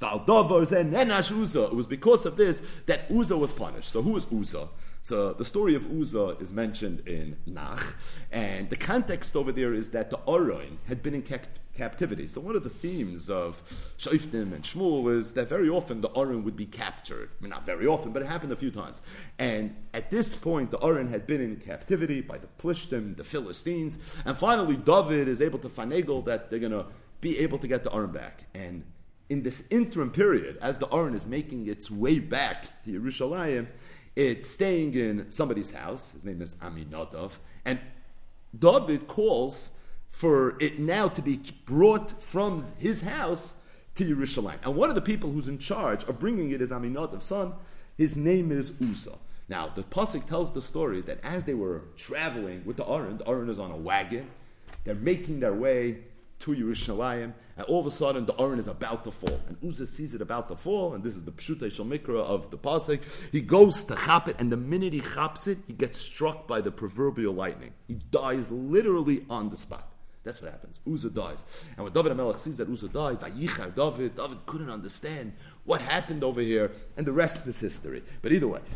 It was because of this that Uzzah was punished. So who was Uzzah? So the story of Uzzah is mentioned in Nach, and the context over there is that the Aron had been in ca- captivity. So one of the themes of Shoftim and Shmuel is that very often the Aron would be captured. I mean, not very often, but it happened a few times. And at this point, the Aron had been in captivity by the Plishtim, the Philistines, and finally David is able to finagle that they're going to be able to get the Aron back. And in this interim period, as the Aron is making its way back to Yerushalayim, it's staying in somebody's house. His name is Aminadav. And David calls for it now to be brought from his house to Yerushalayim. And one of the people who's in charge of bringing it is Aminadav's son. His name is Uzzah. Now, the Pasuk tells the story that as they were traveling with the Aron, the Aron is on a wagon. They're making their way to Yerushalayim, and all of a sudden the Aron is about to fall. And Uzzah sees it about to fall, and this is the Pshutei Shel Mikra of the Pasuk. He goes to chop it, and the minute he chops it, he gets struck by the proverbial lightning. He dies literally on the spot. That's what happens. Uzzah dies. And when David HaMelech sees that Uzzah died, Vayichar David, David couldn't understand what happened over here, and the rest is history. But either way,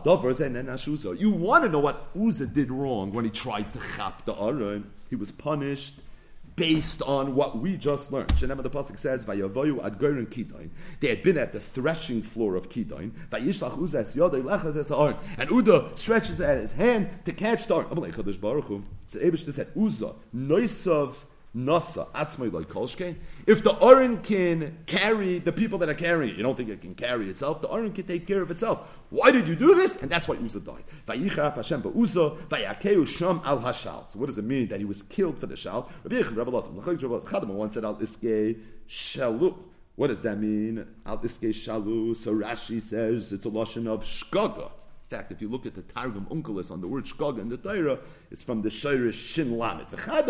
you want to know what Uzzah did wrong when he tried to chop the Aron. He was punished based on what we just learned. Shenema the Pasuk says, "Vayavoyu ad Goren Kidain." They had been at the threshing floor of Kidain. Vayishlach Uzzah es yodei lechaz es ha'aron. And Uzzah stretches out his hand to catch the Aron. Amalei Chadosh Baruch Hu. So Eibush said, Uzzah noisav nasa atzmai like kolshkein. If the Aron can carry the people that are carrying it, you don't think it can carry itself. The Aron can take care of itself. Why did you do this? And that's why Uzzah died. Vayichaf Hashem ba'Uzzah vayakeu sham al hashal. So what does it mean that he was killed for the shal? Rabbi Yechon, Rabbi Lotzim, Rabbi Lotzim, Chadam once said al iskei shalu. What does that mean? Al iskei shalu. So Rashi says it's a lashon of shkaga. In fact, if you look at the Targum Unkelis on the word shkaga in the Torah, it's from the Shirish Shin Lamed.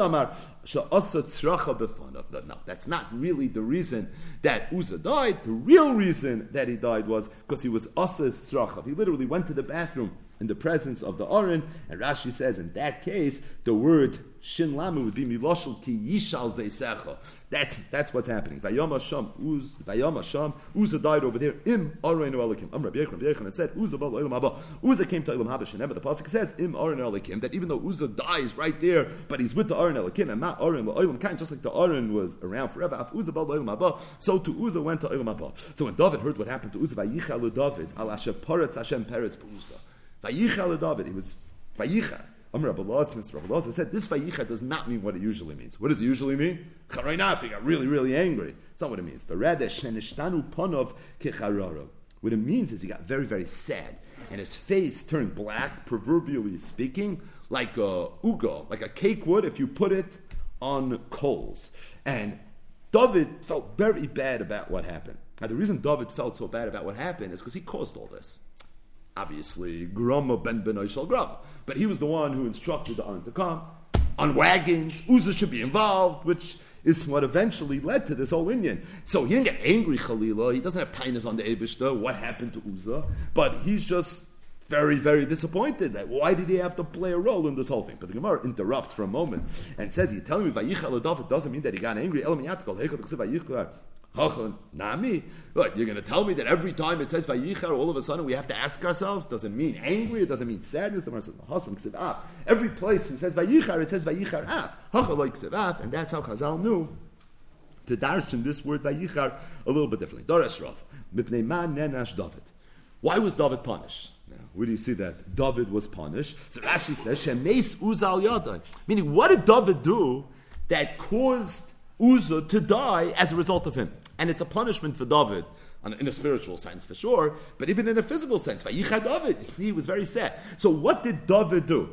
No, that's not really the reason that Uzzah died. The real reason that he died was because he was Asa Tzrachav. He literally went to the bathroom in the presence of the Aron, and Rashi says in that case, the word Shin Lamed would be Miloshel Ki Yishal Zeisecha. That's that's what's happening. Vayom Hashem, Uz, Vayom Hashem, Uzzah died over there. Im Aron Elikim. Am Rabbi Yechon, Rabbi Yechon, it said Uzzah bal Olam Haba. Uzzah came to Olam Haba. Shenever the pasuk says Im Aron Elikim. That even though Uzzah dies right there, but he's with the Aron Elikim and not Aron Olam Kain, just like the Aron was around forever. Af Uzzah bal Olam Haba. So to Uzzah went to Olam Haba. So when David heard what happened to Uzzah, Vayichal David al Asher Paretz Hashem Peretz Uzzah. Vayichal David. He was Vayichal. Amr Rabbi Loza said, this Vayicha does not mean what it usually means. What does it usually mean? Charaynaf, he got really, really angry. It's not what it means. But rather, Shenishtanu Ponov Kechararo. What it means is he got very, very sad. And his face turned black, proverbially speaking, like a ugo, like a cake would if you put it on coals. And David felt very bad about what happened. Now, the reason David felt so bad about what happened is because he caused all this. Obviously, Grama ben Benoy shel Grama. But he was the one who instructed the Aron to come on wagons. Uzzah should be involved, which is what eventually led to this whole Indian. So he didn't get angry, Chalila. He doesn't have tightness on the Eibishter. What happened to Uzzah? But he's just very, very disappointed. That why did he have to play a role in this whole thing? But the Gemara interrupts for a moment and says, "You're telling me Vayichal David doesn't mean that he got angry." Nami, what, you're going to tell me that every time it says Vayichar, all of a sudden we have to ask ourselves, does it mean angry? It doesn't mean sadness. The Gemara says, every place it says Vayichar, it says Vayichar af. And that's how Chazal knew to darshan this word Vayichar a little bit differently. Doresh Rav, Mipnei ma nenash David. Why was David punished? Now, where do you see that David was punished? So Rashi says, Shemeis Uzal Yadai. Meaning, what did David do that caused Uzzah to die as a result of him? And it's a punishment for David, in a spiritual sense for sure, but even in a physical sense. Vayichai David, you see, he was very sad. So what did David do?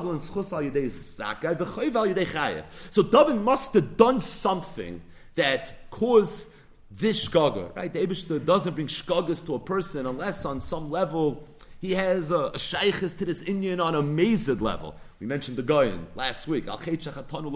So David must have done something that caused this shkaga, right? The Eibishter doesn't bring shkagas to a person unless on some level he has a, a shaykhis to this Indian on a mazed level. We mentioned the Goyen last week. You have to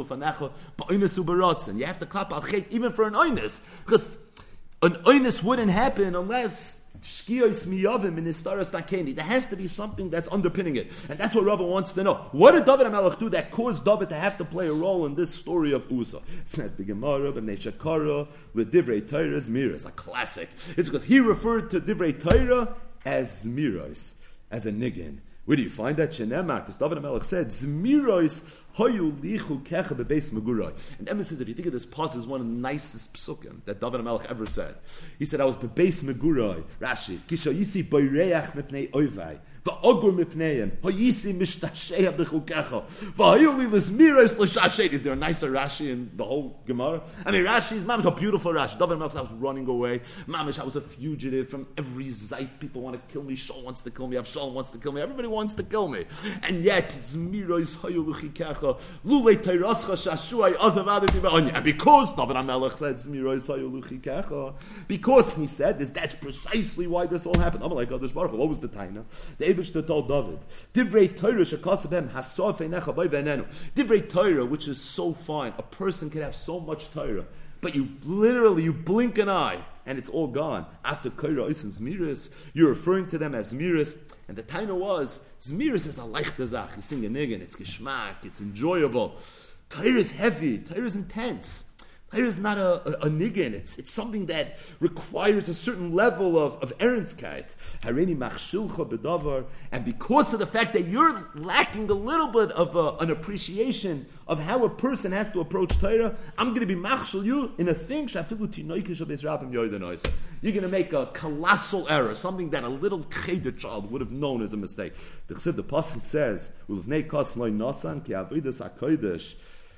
clap al chet even for an oinus, because an oinus wouldn't happen unless shkiyos miyavim in his staras nakeni. There has to be something that's underpinning it, and that's what Rava wants to know. What did David HaMelech do that caused David to have to play a role in this story of Uzzah? Says the Gemara, b'nei shakara with divrei Torah zmiros, a classic. It's because he referred to divrei Torah as zmiros, as a niggin. Where do you find that? Shenemar, because David HaMelech said, Zmirois hoyu lichu kecha bebeis megurai. And Emma says, if you think of this pause, is one of the nicest psukim that David HaMelech ever said. He said, I was bebeis megurai, Rashi, kisha yisi boireach mipnei oivai, va'ogur mipneim, hoyisi mishtashea bechukecha, va'hayu li lizmirois l'shashed. Is there a nicer Rashi in the whole Gemara? I mean, Rashi is, mamish, a beautiful Rashi. David HaMelech said, I was running away. Mamish, I was a fugitive from every zayt. People want to kill me. Shaul wants to kill me. Avshalom wants to kill me. Everybody wants to kill me. And yet, Zmirois hayu l'chikecha, lulei teirascha shashuai azavadeti ba'anya. And because David HaMelech said, Zmirois hayu l'chikecha, because he said this, that's precisely why this all happened. I'm like, oh, Baruch Hu, what was the taina? The Eibishter told David, Divrei Torah shekasabem hasav einecha bay v'enenu. Divrei Torah, which is so fine, a person can have so much Torah, but you literally, you blink an eye, and it's all gone. At the Kaira Oisen Zmiris, you're referring to them as Zmiris, and the taina was, Zmiris is a leichte zach. You sing a niggin, it's geschmack, it's enjoyable. Torah is heavy, Torah is intense. Torah is not a, a, a niggin, it's, it's something that requires a certain level of, of erenskite. Hareini machshilcha bedavar, and because of the fact that you're lacking a little bit of a, an appreciation of how a person has to approach Torah, I'm going to be machshil you in a thing, shafilu tinoikish of Israbim yoidanoisa. You're going to make a colossal error, something that a little cheder child would have known as a mistake. The Chesiv, the Pasuk says, Ulvnei kos loy nasan ki avidas hakodesh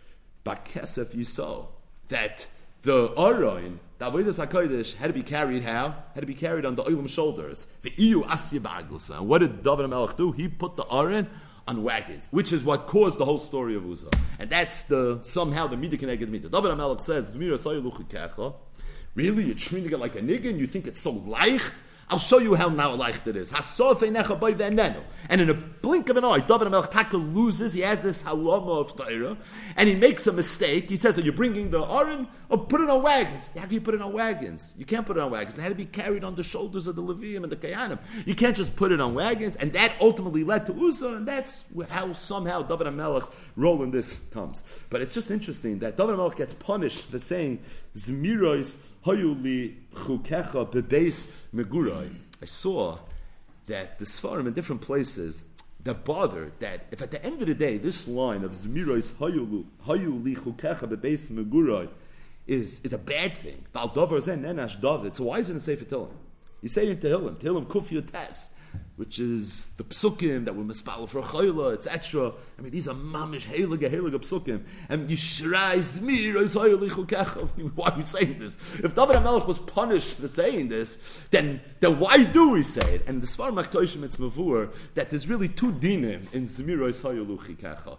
bakesef yisol. That the Aron, the Avodas HaKodesh, had to be carried how? Had to be carried on the Olam shoulders. And what did David HaMelech do? He put the Aron on wagons, which is what caused the whole story of Uzzah. And that's the somehow the Midah Keneged Midah. David HaMelech says, really? You're treating it like a niggin? You think it's so leicht? I'll show you how now leicht it is. And in a blink of an eye, David HaMelech Taka loses. He has this halama of Torah, and he makes a mistake. He says, are you bringing the Aron? Or put it on wagons. How can you put it on wagons? You can't put it on wagons. It had to be carried on the shoulders of the Levium and the Kayanim. You can't just put it on wagons. And that ultimately led to Uzzah, and that's how somehow David HaMelech role in this comes. But it's just interesting that David HaMelech gets punished for saying, Zmirois Hayuli chukecha bebeis megurai. I saw that the Sfarim in different places that bother that if at the end of the day this line of Zmirois Hayuli chukecha bebeis megurai is is a bad thing. Val Dover zen nenash David. So why is it in Sefer Tehillim? You say in Tehillim, Tehillim Kuf Yotes, which is the psukim that we mispal for chayla, et cetera. I mean, these are mamish heilige, heilige psukim. And Yishrai Zmir Oisayoli Chukecha. Why are we saying this? If David HaMelech was punished for saying this, then then why do we say it? And the Svar Maktoshim it's mavur that there's really two dinim in Zmir Oisayoli Chukecha.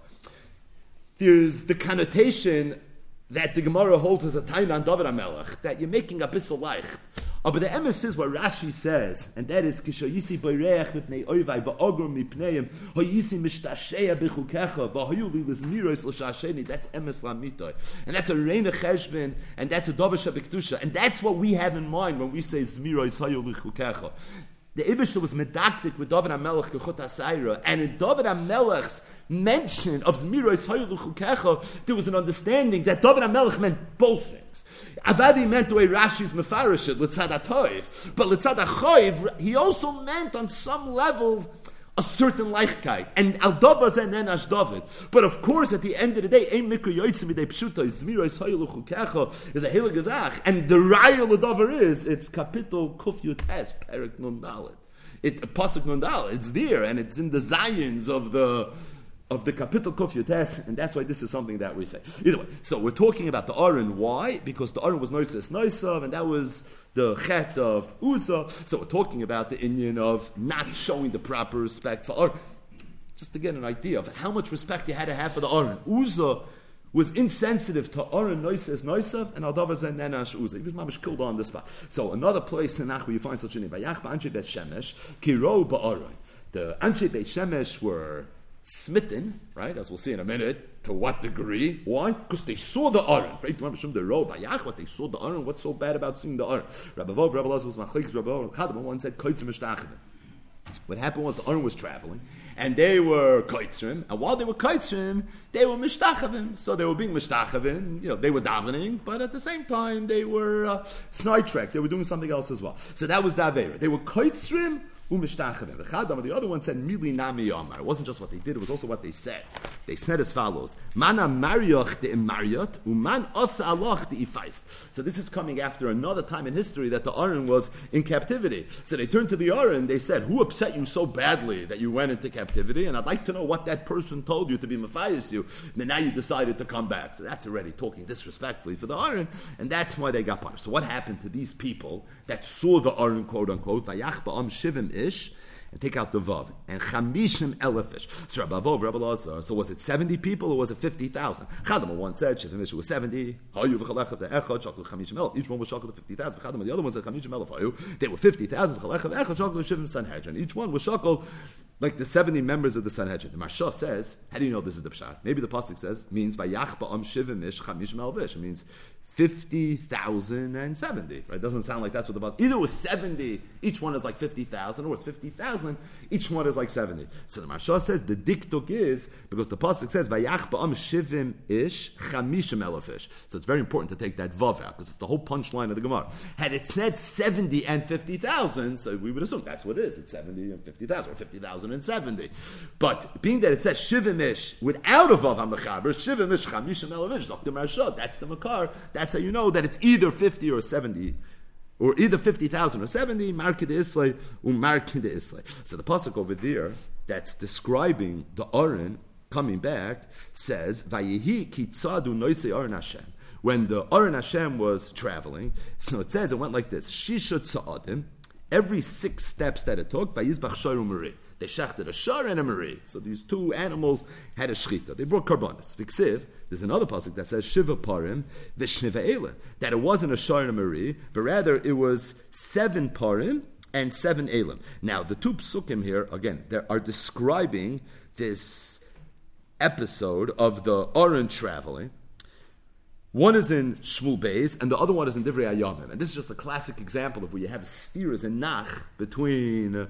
There's the connotation that the Gemara holds as a taina on David HaMelech, that you're making a bissel leicht. Oh, but the emes is what Rashi says, and that is Kishayisi Boireach Mipnei Oivai Va'ogor Mipneim Hoyisi Mishtashea Bechukecha Va'hoyuli Lizmiros L'Shasheni. That's emes lamitoy, and that's a reina cheshbon, and that's a dovasha b'kedusha, and that's what we have in mind when we say Zmiros Hayoli Chukecha. The Eibishter was medaktik with David HaMelech Kechut HaSayra, and in David HaMelech's mention of Zmiros Hayolu Chukecha, there was an understanding that David HaMelech meant both things. Avadi meant the way Rashi's mefarish it, L'tzad HaToiv, but L'tzad HaChoiv, he also meant on some level a certain leichkeit, and al Davar zen nenash David. But of course, at the end of the day, ein mikra yoytzim midei pshuta Zmiros Hayolu Chukecha is a heilig gezach, and the raya l'Davar is it's kapitel kuf yutes perik nun dalet. It pasuk nun dalet. It's there, and it's in the Zions of the of the Kapitel Kuf Yotes, and that's why this is something that we say. Either way, so we're talking about the Aron. Why? Because the Aron was Noises Noisav, and that was the Chet of Uza. So we're talking about the Indian of not showing the proper respect for Aron. Just to get an idea of how much respect you had to have for the Aron. Uza was insensitive to Aron Noises Noisav, and Adav Zen Nenash Uza. He was mamish killed on this spot. So another place in Nach where you find such a name, Vayach Ba'anshei Beis Shemesh, Kiro Ba'aron. The Anshe Beis Shemesh were smitten, right, as we'll see in a minute, to what degree? Why? Because they saw the Aron. Right? What they saw the Aron, what's so bad about seeing the Aron? Rabbi Vov, Rabbi Lazar was Machlekes, Rabbi Vov, Chadam, one said, Koitzer Mishtachavim. What happened was the Aron was traveling, and they were Koitzrim, and while they were Koitzrim, they were Mishtachavim. So they were being Mishtachavim, you know, they were davening, but at the same time, they were uh, sidetracked, they were doing something else as well. So that was the Aveira. They were Koitzrim, the other one said Mili Nami Yomar. It wasn't just what they did, it was also what they said. They said as follows: Mana Marioch de Mariot, Uman Osa Aloch de Ifeist. So this is coming after another time in history that the Aron was in captivity. So they turned to the Aron, they said, who upset you so badly that you went into captivity? And I'd like to know what that person told you to be Matthias you. And now you decided to come back. So that's already talking disrespectfully for the Aron, and that's why they got punished. So what happened to these people that saw the Aron, quote unquote, Vayach Ba'am Shivim Ish, and take out the Vav, and Chamishim Elefish. So Rabbi Vav, Rabbi Lazar, so was it seventy people or was it fifty thousand? Chadam one said, Shivim Ish was seventy, Hayu v'chalechav de'echad, Shakal Chamishim Elef, each one was Shakal to fifty thousand, Chadam, the other one said Chamishim Elef Hayu, they were fifty thousand, v'chalechav de'echad, Shakal Shivim Sanhedrin, each one was Shakal, like the seventy members of the Sanhedrin. The Marsha says, how do you know this is the Pshat? Maybe the Pasuk says, means Vayach Ba'am Shivim Ish, Chamishim Elvish, it means fifty thousand seventy, right? It doesn't sound like that's what the Bible... Either it was seventy, each one is like fifty thousand, or it's fifty thousand, each one is like seventy. So the Marsha says the diktuk is, because the Pasuk says, Vayach ba'am shivim ish, chamishim elef ish. So it's very important to take that vav out, because it's the whole punchline of the Gemara. Had it said seventy and fifty thousand, so we would assume that's what it is. It's seventy and fifty thousand, or fifty thousand and seventy. But being that it says shivim ish, without a vav ha'mechaber, shivim ish, chamishim elef ish, the Marsha, that's the makar. That's how you know that it's either fifty or seventy, or either fifty thousand or seventy, marked islay, or marked islay. So the pasuk over there that's describing the Aron coming back says, Vayehi ki tzadu noisei Aron Hashem. When the Aron Hashem was traveling, so it says it went like this: Shisha tzadim, every six steps that it took, vayizbach shor u'meri. They shechted a shor and a meri. So these two animals had a shchita. They brought karbanis. Viksiv, there's another pasuk that says shiva parim v'shniva eila, that it wasn't a shor and a meri, but rather it was seven parim and seven elim. Now the two psukim here again they are describing this episode of the Aron traveling. One is in Shmuel Beis, and the other one is in Divrei Hayamim. And this is just a classic example of where you have steers and nach between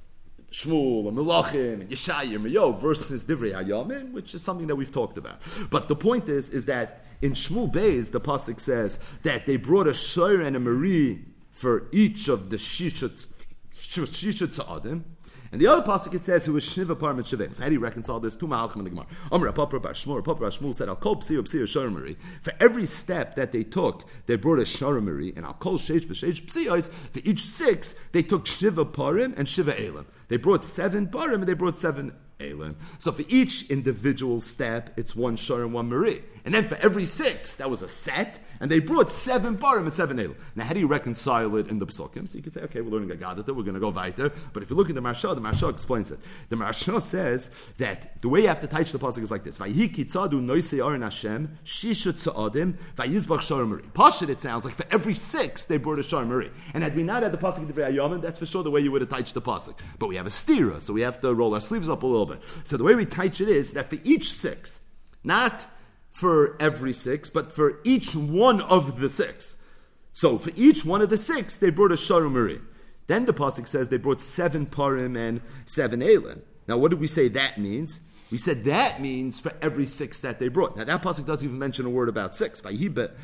Shmuel and Melachim and Yeshaya and Meyo versus Divrei Hayamim, which is something that we've talked about. But the point is, is that in Shmuel Beis, the pasuk says that they brought a shor and a meri for each of the shishat tza'adim. And the other pasuk it says, "Who was shniva parim and shivim." So how do you reconcile this? Two malachim in the Gemara. Amar Papa Bar Shmuel, Papa Bar Shmuel said, "Al kol psi psi shor meri." For every step that they took, they brought a shor meri, and al kol sheish v'sheish psios. For each six, they took shniva parim and shiva elim. They brought seven parim and they brought seven elim. So for each individual step, it's one shor and one meri. And then for every six, that was a set, and they brought seven parim and seven elim. Now, how do you reconcile it in the psukim? So you could say, okay, we're learning Agadata, we're going to go weiter. But if you look at the Marsha, the Marsha explains it. The Marsha says that the way you have to teach the pasuk is like this: Vayhi ki tzadu noisei Aron Hashem shisha tzadim vayizbach shor meri. Pashut, it sounds like for every six they brought a shor meri. And had we not had the pasuk in Divrei Hayamim, that's for sure the way you would have teached the pasuk. But we have a stira, so we have to roll our sleeves up a little bit. So the way we teach it is that for each six, not for every six, but for each one of the six. So for each one of the six, they brought a shor meri. Then the pasuk says they brought seven parim and seven elim. Now, what did we say that means? We said that means for every six that they brought. Now, that pasuk doesn't even mention a word about six. Who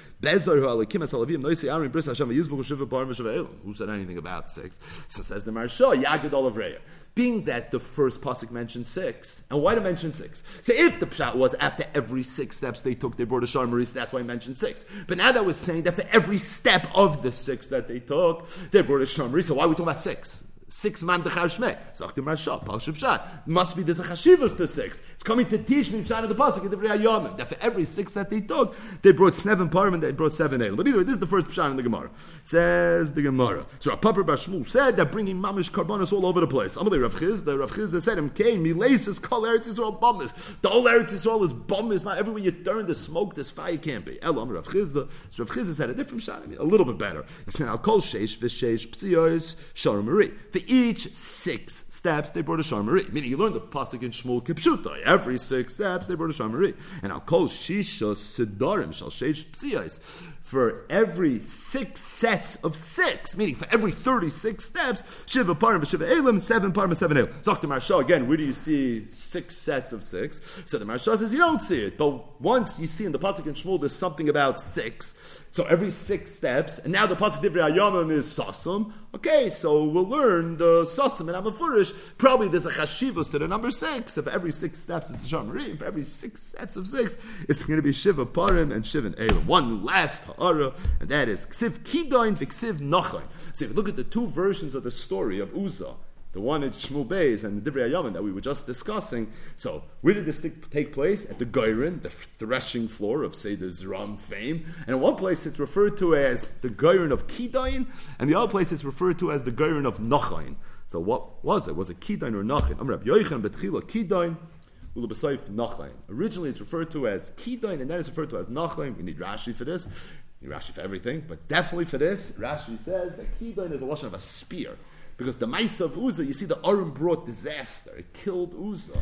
said anything about six? So says the Marsha, Yagid Olavreya. Being that the first pasuk mentioned six, and why to mention six? So if the pshat was after every six steps they took, they brought a shor meri, so that's why I mentioned six. But now that was saying that for every step of the six that they took, they brought a shor meri. So why are we talking about six? Six man dechar shmei. Sagt the Marsha, Parsha Pshat. Must be there's a chashivas to six. It's coming to teach me Pshat of the pasuk in the Divrei Hayamim. That for every six that they took, they brought seven parim and they brought seven elim. But either way, this is the first Pshat in the Gemara. Says the Gemara. So Rav Papa Bar Shmuel said that bringing mamish karbanos all over the place. Amalei Rav Chizda, Rav Chizda said him came milesis kol Eretz Yisrael bombas. The whole Eretz Yisrael is bombas. Everywhere you turn, the smoke, this fire can't be. Elam Rav Chizda. So Rav Chizda said a different Pshat, a little bit better. He said al kol sheish v'sheish psiyos shar mari. For each six steps, they brought a Sharmari. Meaning, you learn the pasuk in Shmuel Kipshutai. Every six steps, they brought a Sharmari. And I'll call Shisha Sidarim Shal Sheish Psiyos. For every six sets of six, meaning for every thirty-six steps, Shiva Parim, Shiva Elim, seven Parim, seven Elim. Talk to Marsha again, where do you see six sets of six? So the Marsha says you don't see it, but once you see in the pasuk in Shmuel, there's something about six. So every six steps, and now the pasuk Divrei Hayamim is Sasum. Okay, so we'll learn the Sasum and Amafurish. Probably there's a chashivos to the number six. If every six steps it's a Shamari, if every six sets of six, it's going to be Shiva Parim and Shiva Elim. One last ha'ara, and that is Ksiv Kidain v'Ksiv Nachain. So if you look at the two versions of the story of Uzzah, the one in Shmuel Beis and the Divrei Hayamim that we were just discussing. So, where did this take place? At the Geirin, the threshing floor of, say, the Zram fame. And in one place it's referred to as the Geirin of Kidain, and the other place it's referred to as the Geirin of Nachain. So, what was it? Was it Kidain or Nachain? Amar Rabbi Yochanan betchila Kidain, ula b'sayif Nachain. Originally it's referred to as Kidain, and then it's referred to as Nachain. We need Rashi for this. We need Rashi for everything, but definitely for this, Rashi says that Kidain is a lashon of a spear. Because the Maisa of Uzzah, you see the Aram brought disaster. It killed Uzzah.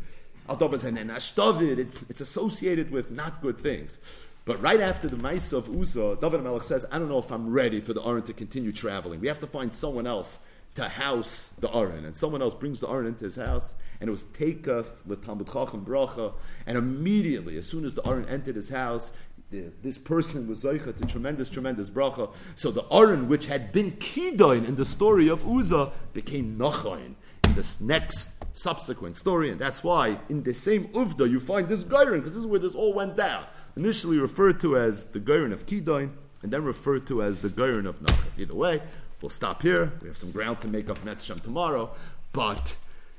And it's, it's associated with not good things. But right after the Maisa of Uzzah, David HaMelech says, I don't know if I'm ready for the Aron to continue traveling. We have to find someone else to house the Aron. And someone else brings the Aron into his house. And it was Teikaf, L'Talmud Chacham Bracha. And immediately, as soon as the Aron entered his house, The, this person was zoicha to tremendous, tremendous bracha. So the Aron, which had been Kidain in the story of Uzzah, became Nachain in this next subsequent story. And that's why in the same Uvda you find this Geirin, because this is where this all went down. Initially referred to as the Geirin of Kidain, and then referred to as the Geirin of Nachain. Either way, we'll stop here. We have some ground to make up Metzshem tomorrow. But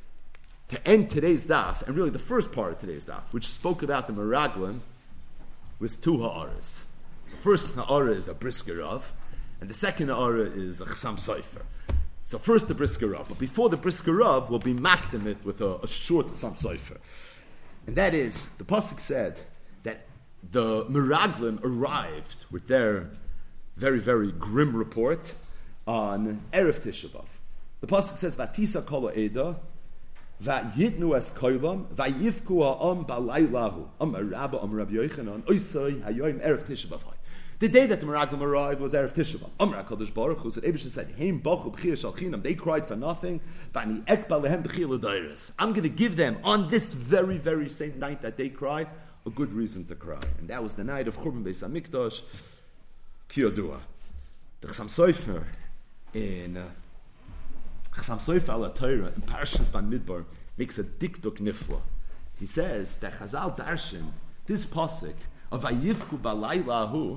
to end today's daf, and really the first part of today's daf, which spoke about the Meraglim, with two ha'aras. The first ha'ara is a brisker Rav, and the second ha'ara is a Chassam Sofer. So first the brisker Rav, but before the brisker Rav, we'll be makdim it with a, a short Chassam Sofer. And that is, the pasuk said that the Meraglim arrived with their very, very grim report on Erev Tisha B'Av. The pasuk says, Vatisa kol ha'eda, Va'yitnu es koilam, va'yivku ha'am ba'laylahu. Am Rabba, am Rabbi Yochanan, oisai hayoim Erev Tisha B'Av. The day that the Meraglim arrived was Erev Tisha B'Av. Amar HaKadosh Baruch Hu said, Eibusha said, Heim bachu b'chir shal chinam. They cried for nothing. Va'ni ekba lehem b'chir l'dairis. I'm going to give them, on this very, very same night that they cried, a good reason to cry. And that was the night of Churban Beis HaMikdash, Kiyodua. The Chassam Sofer in... Uh, Chassam Sofer al Torah in Parshas Bamidbar makes a dikduk nifla. He says that Chazal darshan this pasuk of Vayivku b'laylahu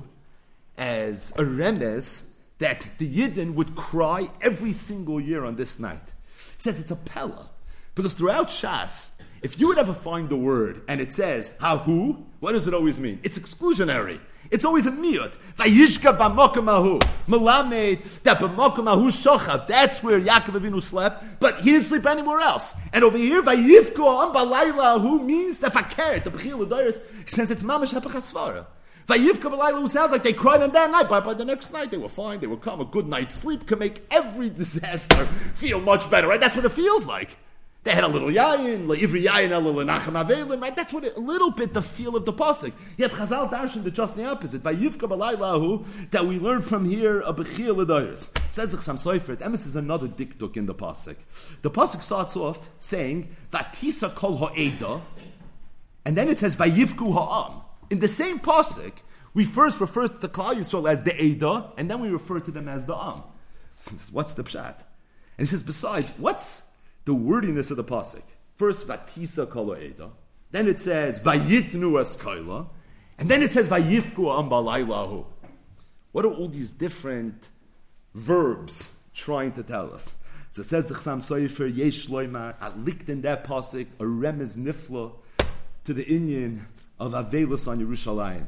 as a remez that the Yidden would cry every single year on this night. He says it's a pella because throughout Shas, if you would ever find the word and it says hahu, what does it always mean? It's exclusionary. It's always a miyut. Vayishka b'makom hahu. Melamed that b'makom hahu shochav. That's where Yaakov Avinu slept, but he didn't sleep anywhere else. And over here, vayivku ha'am b'layla hahu means that fakeret, the b'chil l'dayris, since it's mamash hapachasvara. Vayivka b'layla sounds like they cried on that night, but by the next night they were fine, they were calm. A good night's sleep can make every disaster feel much better, right? That's what it feels like. They had a little yayin, ivri yayin, a little nacham avelim, right? That's what it, a little bit the feel of the pasuk. Yet Chazal darshan the just the opposite. Vayivka b'laylahu that we learn from here a bechir l'dayers. Says the Chassam Sofer. Emes is another dikduk in the pasuk. The pasuk starts off saying vatisa kol ha'eda, and then it says vayivku ha'am. In the same pasuk, we first refer to the Klal Yisrael as the Eda, and then we refer to them as the Am. What's the pshat? And he says, besides, what's the wordiness of the pasuk? First, Vatisa kol ha'eda. Then it says, Vayitnu es koila. And then it says, Vayivku am b'laylahu. What are all these different verbs trying to tell us? So it says the Chassam Sofer, Yesh Loimar, at likt in that pasuk, a remez nifla to the inyan of Avelus on Yerushalayim.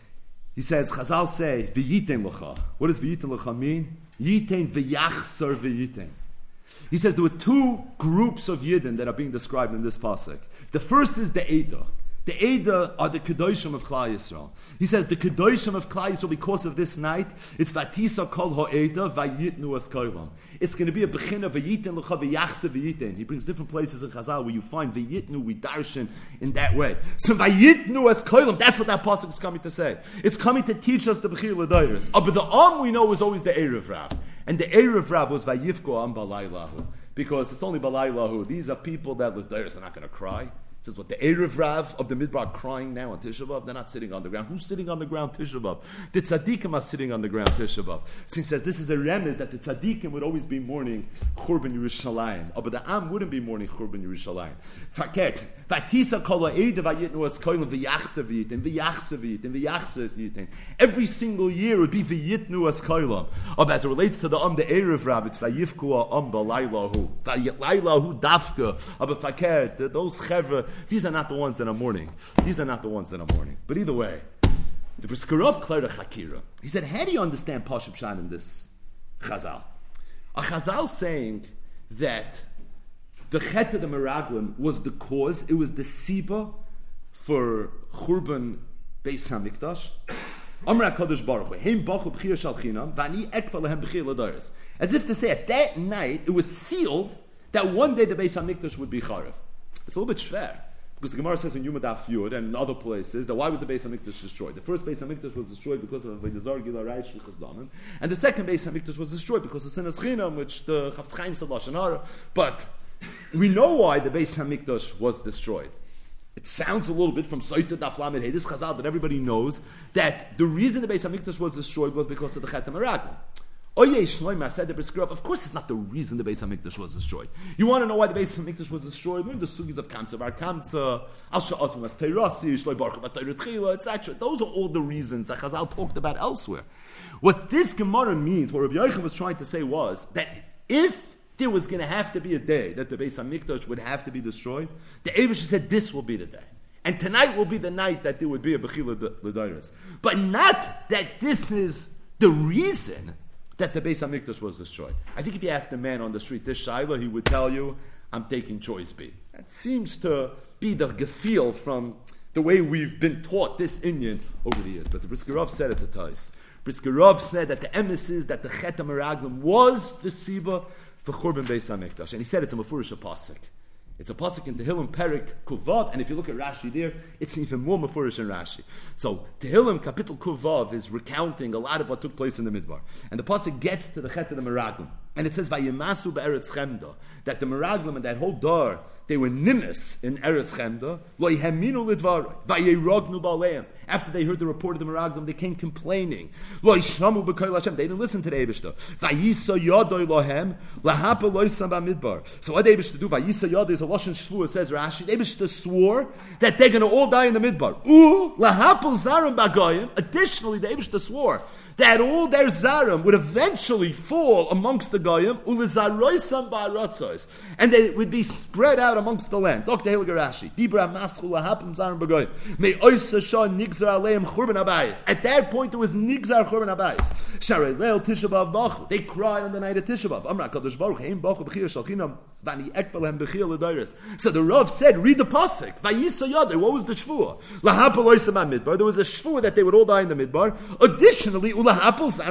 He says, Chazal say, V'yiten l'cha. What does V'yiten l'cha mean? Yiten v'yachsar v'yiten. He says there were two groups of Yidden that are being described in this pasuk. The first is the Eidah. The Eidah are the Kedoshim of Klal Yisrael. He says the Kedoshim of Klal Yisrael, because of this night, it's Vatisa kol ha'Eidah v'yitnu as kolam. It's going to be a bechina v'yiten l'cha v'yachse v'yiten. He brings different places in Chazal where you find v'yitnu, we darshan in that way. So v'yitnu as kolam, that's what that pasuk is coming to say. It's coming to teach us the bechir l'dayros. Oh, but the Am we know is always the Erev Rav. And the Erev Rav was v'yifko am balaylahu. Because it's only balaylahu. These are people that l'dayros are not going to cry. Says what the Erev Rav of the Midbar crying now on Tisha B'Av, they're not sitting on the ground. Who's sitting on the ground Tisha B'Av? The tzaddikim are sitting on the ground Tisha B'Av. So he says this is a remez that the tzaddikim would always be mourning Churban Yerushalayim. Oh, but the Am wouldn't be mourning Churban Yerushalayim. Fakek, Vatisa kol ha'eida v'yitnu as kolim v'yachse v'yitin, v'yachse v'yitin, v'yachse v'yitin. Every single year would be v'yitnu as kolim. Oh, but as it relates to the Am, the Erev Rav, it's v'yifku Am b'laylahu, v'yitlaylahu dafka. Oh, but fakek, those chevra, these are not the ones that are mourning. These are not the ones that are mourning. But either way, the Briskerov Kler Chakira, he said, how do you understand Pashup Shan in this Chazal? A Chazal saying that the Chet of the Meraglim was the cause, it was the Siba for Churban Beis HaMikdash. Amra Kadosh Baruch Hu, Heim Bachu B'chir Shal Chinam, V'ani Ekva Lehem B'chir L'Doros. As if to say, at that night, it was sealed that one day the Beis HaMikdash would be Charav. It's a little bit schwer, because the Gemara says in Yuma Daf Yud and in other places that why was the Beis HaMikdash destroyed? The first Beis HaMikdash was destroyed because of V'yazar Gila Raish Shlichus Damim, and the second Beis HaMikdash was destroyed because of Sinas Chinam, which the Chafetz Chaim said Lashon Hara. But we know why the Beis HaMikdash was destroyed. It sounds a little bit from Soita Daf Lamed Hey, this Chazal that everybody knows that the reason the Beis HaMikdash was destroyed was because of the Chet HaMeraglim. Oye Shloimeh said the Briskerov, of course it's not the reason the Beis HaMikdash was destroyed. You want to know why the Beis HaMikdash was destroyed? Learn the sugis of Kamsa, Bar Kamsa, Al Sha'azim as Teirasi, Shloi Baruch B'Tayr Tchila, et cetera. Those are all the reasons that Chazal talked about elsewhere. What this Gemara means, what Rabbi Yochanan was trying to say was that if there was going to have to be a day that the Beis HaMikdash would have to be destroyed, the Eibush said this will be the day. And tonight will be the night that there would be a Bechila L'Dairos. But not that this is the reason that the Beis HaMikdash was destroyed. I think if you asked a man on the street this Shaila, he would tell you, I'm taking choice B. That seems to be the gefil from the way we've been taught this Inyan over the years. But the Briskerov said it's a taste. Briskerov said that the emes is that the Chet HaMeraglim was the Siba for Churban Beis HaMikdash. And he said it's a Mefurish Pasuk. It's a pasuk in Tehillim Perik Kuvav, and if you look at Rashi there, it's even more mefurish in Rashi. So Tehillim Kapitel Kuvav is recounting a lot of what took place in the Midbar, and the pasuk gets to the Chet of the Meraglim, and it says Vayemasu be'Eretz Chemda, that the Meraglim and that whole dar they were nimis in Eretz Chemda, lo yeheminu lidvar, vayerognu ba'aleim. After they heard the report of the Meraglim, they came complaining. Lo yishamu b'koil Hashem. They didn't listen to the Eibishter. Vayisa yadoi lohem, lahapa loisam ba'midbar. So what the Eibishter do? Vayisa yadoi is a Lashon Shvua, says Rashi. The Eibishter swore that they're going to all die in the Midbar. U lahapel zarim ba'goyim. Additionally, the Eibishter swore that all their zarim would eventually fall amongst the goyim, ulizaroisam ba'aratzos, and they would be spread out amongst the lands. At that point, it was nigzar churban abayis. They cry on the night of Tisha B'av. So the Rav said, read the pasuk. What was the shvua? There was a shvua that they would all die in the midbar. Additionally, it doesn't say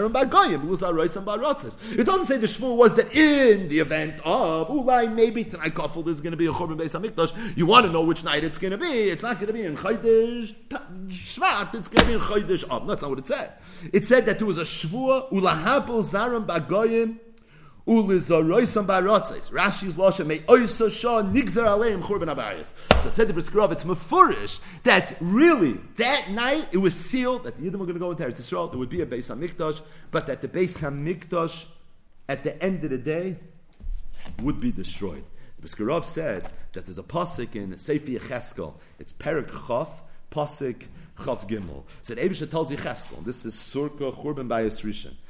the shvua was that in the event of Ulai, maybe tonight Kafel is going to be a Churban Beis HaMikdash. You want to know which night it's going to be. It's not going to be in Chodesh Shvat. It's going to be in Chodesh Av. That's not what it said. It said that there was a shvua ulahapel zaram bagoyim ulizaroisam baratzis. Rashi's lashon may oisa shah nigzar aleim churban abayis. So said the Briskerov, it's mefurish that really that night it was sealed that the Yidden were going to go into Eretz Yisrael. There would be a Beis HaMikdash, but that the Beis HaMikdash at the end of the day would be destroyed. The Briskerov said that there's a pasuk in Sefer Yecheskel. It's Perik Chaf, pasuk Chaf Gimel. Said Eibusha tells Yecheskel, this is Surka Churban Bayis Rishon.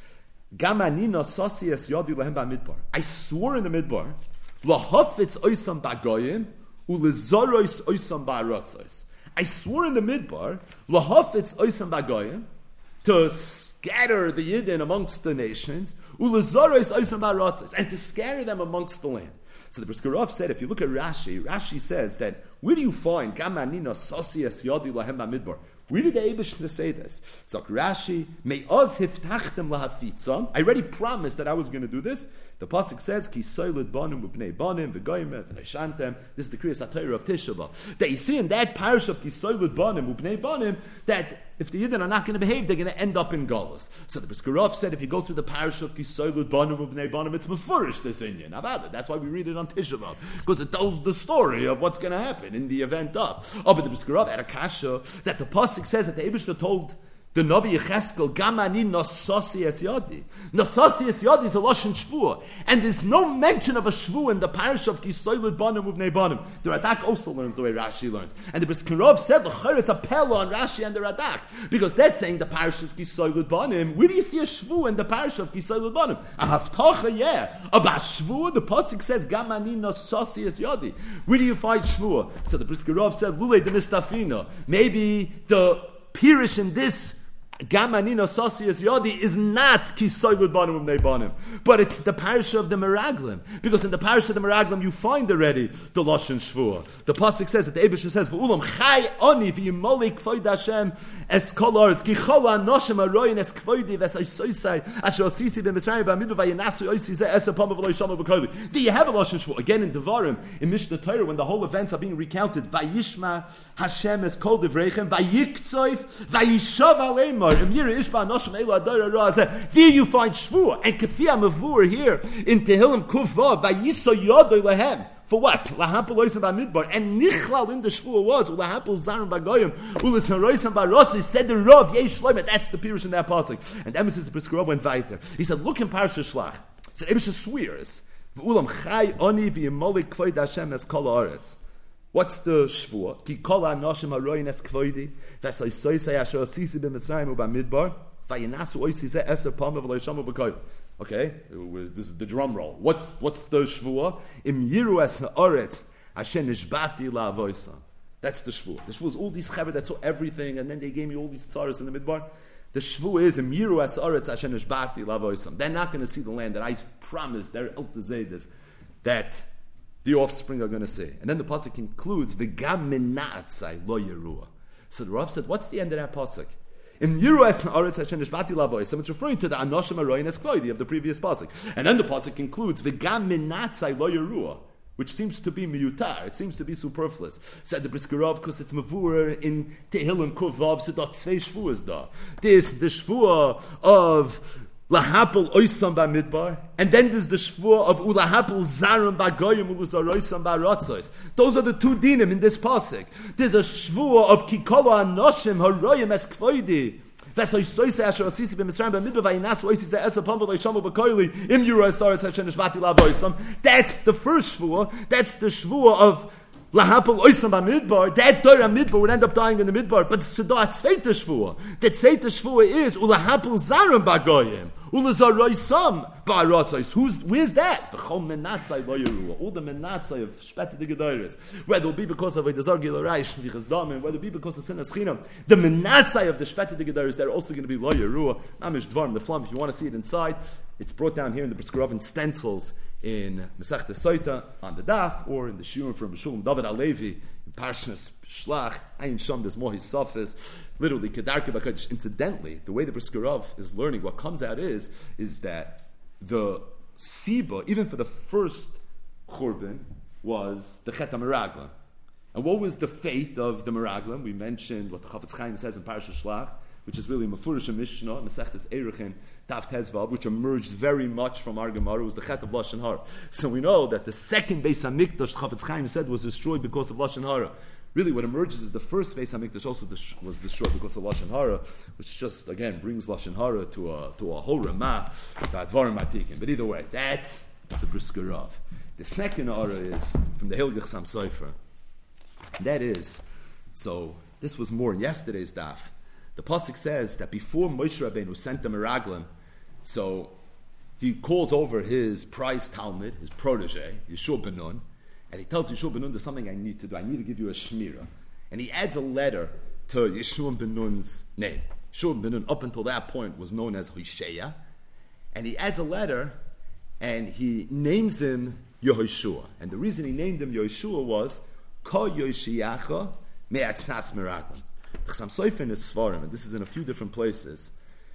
Gamanina sosias yadu lahem ba'midbar. I swore in the midbar, lahafitz oisam ba'goyim, ulezorois oisam ba'arotzos. I swore in the midbar, lahafitz oisam ba'goyim, to scatter the Yidden amongst the nations, ulezorois oisam ba'arotzos, and to scatter them amongst the land. So the Brisker Rav said, if you look at Rashi, Rashi says that, where do you find Gamanina sosias yadu lahem ba'midbar? Where did the Eibishter say this? So Rashi, Me'oz hiftachtem lahafitzam. I already promised that I was going to do this. The pasuk says, Ki soiled banim ubnei banim v'goyim v'neishantem. This is the Kriyas HaTorah of Tisha B'Av. That you see in that parish of Ki soiled banim ubnei banim that if the Yidden are not going to behave, they're going to end up in Galus. So the Brisker Rav said, if you go through the parish of Ki soiled banim ubnei banim, it's mefurish this Inyan. How about it? That's why we read it on Tisha B'Av, because it tells the story of what's going to happen in the event of. Oh, but the Brisker Rav had a kasha that the pasuk says that the Eibishter told the Navi Yecheskel, Gamani Nosasi es Yadi. Nosasi es Yadi is a Lashon Shvuah. And there's no mention of a Shvuah in the parish of Kisoylud Banim Ubnei Banim. The Radak also learns the way Rashi learns. And the Brisker Rav said, L'chayr, it's a pella on Rashi and the Radak. Because they're saying the parish is Kisoylud Banim. Where do you see a Shvuah in the parish of Kisoylud Banim? A Haftacha, yeah. About Shvuah, the Pasuk says, Gamani Nosasi es Yadi. Where do you find Shvuah? So the Brisker Rav said, Lule de Mistafina. Maybe the Pirish in this Gamanino Sosius Yodi is not Kisoylud Banim Ubnei Banim, but it's the parish of the Meraglim, because in the parish of the Meraglim you find already the Lashon Shvuah. The pasuk says that the Eibishter says, "V'ulam chai oni v'yimolik kvoid Hashem es kol haaretz ki chol ha'anoshim haroyin es kvoidi v'esaysosai asher osisi b'mitzrayim b'amidu v'yinasu oisi zeh es apam v'lo yishamu b'koili." Do you have a Lashon Shvuah again in Devarim in Mishnah Torah when the whole events are being recounted? Vayishma Hashem es kol divreichem vayiktzov vayishav aleim. There you find Shvuah and Kefiyah Mavur here in Tehillim Kuf Vav Vayiso Yodoy Lehem. For what? Lahapul Oisam B'Midbar. And Nichlal in the Shvuah was Lahapul Zarim B'Goyim Ulis Haroisam B'Rotzi said the Rav Yesh Shloimeh. That's the Pirush in that pasuk. And Emes the Brisker Rav went weiter. He said, look in Parashat Shlach. He said, Emes swears V'ulam Chai Oni V'Yemolik Kvoid Hashem Es Kol Haaretz. What's the Shvuah? Ki kol ha'anoshim haroyin es kvoidi v'esaysosai asher osisi b'mitzrayim u'b'midbar v'yinasu oisi zeh eser palmei v'lo yishamu b'koil. Okay, this is the drum roll. What's what's the Shvuah? Im yiru es ha'aretz asher nishbati la'avoisa. That's the Shvuah. The Shvuah is all these chaver that saw everything, and then they gave me all these tzaras in the midbar. The Shvuah is im yiru es ha'aretz asher nishbati la'avoisa. They're not going to see the land that I promised. They're eltazedis that the offspring are going to say. And then the pasuk concludes, V'gam minatzai lo yerua. So the Rav said, what's the end of that pasuk? In Yeruas Haaretz Hashem Nishbati Lavoisam, it's referring to the Anoshim Haroyin Es Kloidi of the previous pasuk. And then the pasuk concludes, V'gam minatzai lo yerua, which seems to be miyutar, it seems to be superfluous. Said the Brisker Rav, because it's mavur in Tehillim Kuv Vav, so that zwei Shvuahs da. There's the Shvuah of Lahapul Oisam B'Midbar, and then there's the Shvuah of Ulahapul Zarim B'Goyim Uluzaroisam B'Ratzos. Those are the two dinim in this pasuk. There's a Shvuah of Kikolo Anoshim Haroyim Es Kvoidi. That's how Yisrael Asher Asisi B'Mitzrayim B'Midbar V'Yinasu Oisi Zeh Eser Pam V'Lo Yishamu B'Koili Im Yirah Saras Hashem Nishbati Lavoisam. That's the first Shvuah. That's the Shvuah of Lahapul Oisam B'Midbar. That Torah Midbar would end up dying in the Midbar. But the Sedah Tzveita Shvuah. The Tzveita Shvuah is Ulahapul Zarim B'Goyim Ulazaroisam B'Aratzos. Who's where's that? V'chol Menatzai Lo Yerua. All the Menatzai of Shpete the Gedoros. Whether it be because of a Dezar Gilaraish Vichas Damin, whether it be because of Sinas Chinam, the Menatzai of the Shpete the Gedoros, they're also going to be Lo Yerua. Namish Dvarim the Flam. If you want to see it inside, it's brought down here in the Brisker Rav in stencils in Masechta Soita on the Daf, or in the Shiurim from Shulam David Alevi in Parshas Shlach. Ayin Sham there's more his sofis. Literally Kedarke Bakadosh. Incidentally, the way the Brisker Rav is learning, what comes out is is that the Siba, even for the first Churban, was the Chet HaMeraglim. And what was the fate of the Meraglim? We mentioned what the Chafetz Chaim says in Parshas Shlach, which is really Mefurish Mishnah, Masechtas Erechin, Tav Tezvav, which emerged very much from our Gemara, was the Chet of Lashon Hara. So we know that the second Beis HaMikdash, Chafetz Chaim said, was destroyed because of Lashon Hara. Really, what emerges is the first Beis HaMikdash also dis- was destroyed because of Lashon Hara, which just, again, brings Lashon Hara to a, to a whole Ramah, to Advarim Atikim. But either way, that's the Brisker Rav. The second Hara is from the Hilgach Sam Sofer. That is, so this was more in yesterday's daf. The pasuk says that before Moshe Rabbeinu sent the Meraglim, so he calls over his prized Talmud, his protege, Yeshua ben Nun, and he tells Yeshua ben Nun, there's something I need to do. I need to give you a shmira. And he adds a letter to Yeshua ben Nun's name. Yeshua ben Nun, up until that point, was known as Hosheya. And he adds a letter, and he names him Yehoshua. And the reason he named him Yehoshua was, Ko Yoshiacha me'atzas meraglim. The Chassam Sofer in his Sfarim, and this is in a few different places,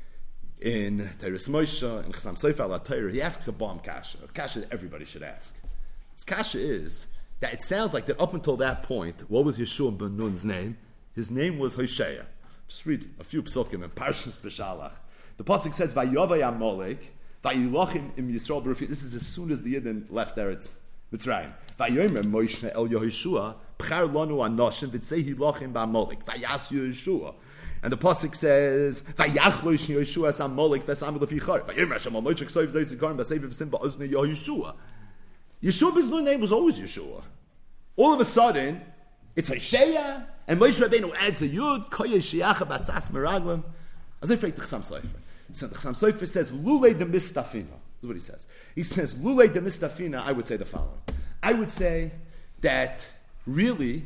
in Teres Moshe, in Chassam Sofer al HaTorah, he asks a bomb kasha, a kasha that everybody should ask. His kasha is that it sounds like that up until that point, what was Yeshua ben Nun's name? His name was Hosheya. Just read a few psukim in Parshas Beshalach. The pasuk says, "Vayavay Amalek, vayilachim im Yisrael b'Refi." This is as soon as the Yidden left Eretz Mitzrayim. Vayomer Moshe el Yehoshua, b'char lanu anoshim v'tzei hilachim b'Amalek, vayas Yehoshua. And the pasuk says, "Vayachloish Yehoshua as Amalek v'samil lefichar." Vayomer Hashem al Moshe k'soiv zayis yikarim b'seiv v'sim ba'ozni Yehoshua. Yeshua his name was always Yeshua. All of a sudden, it's Hosheya, and Moshe Rabbeinu adds a Yud, Koye Shiacha Batzas Meraglim. As I fragt the Chassam Sofer. So the Chassam Sofer says, Lulei de Mistafina. This is what he says. He says, Lulei de Mistafina, I would say the following. I would say that really,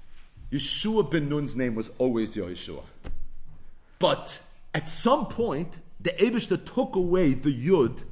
Yeshua ben Nun's name was always Yehoshua. But at some point, the Eibishter took away the Yud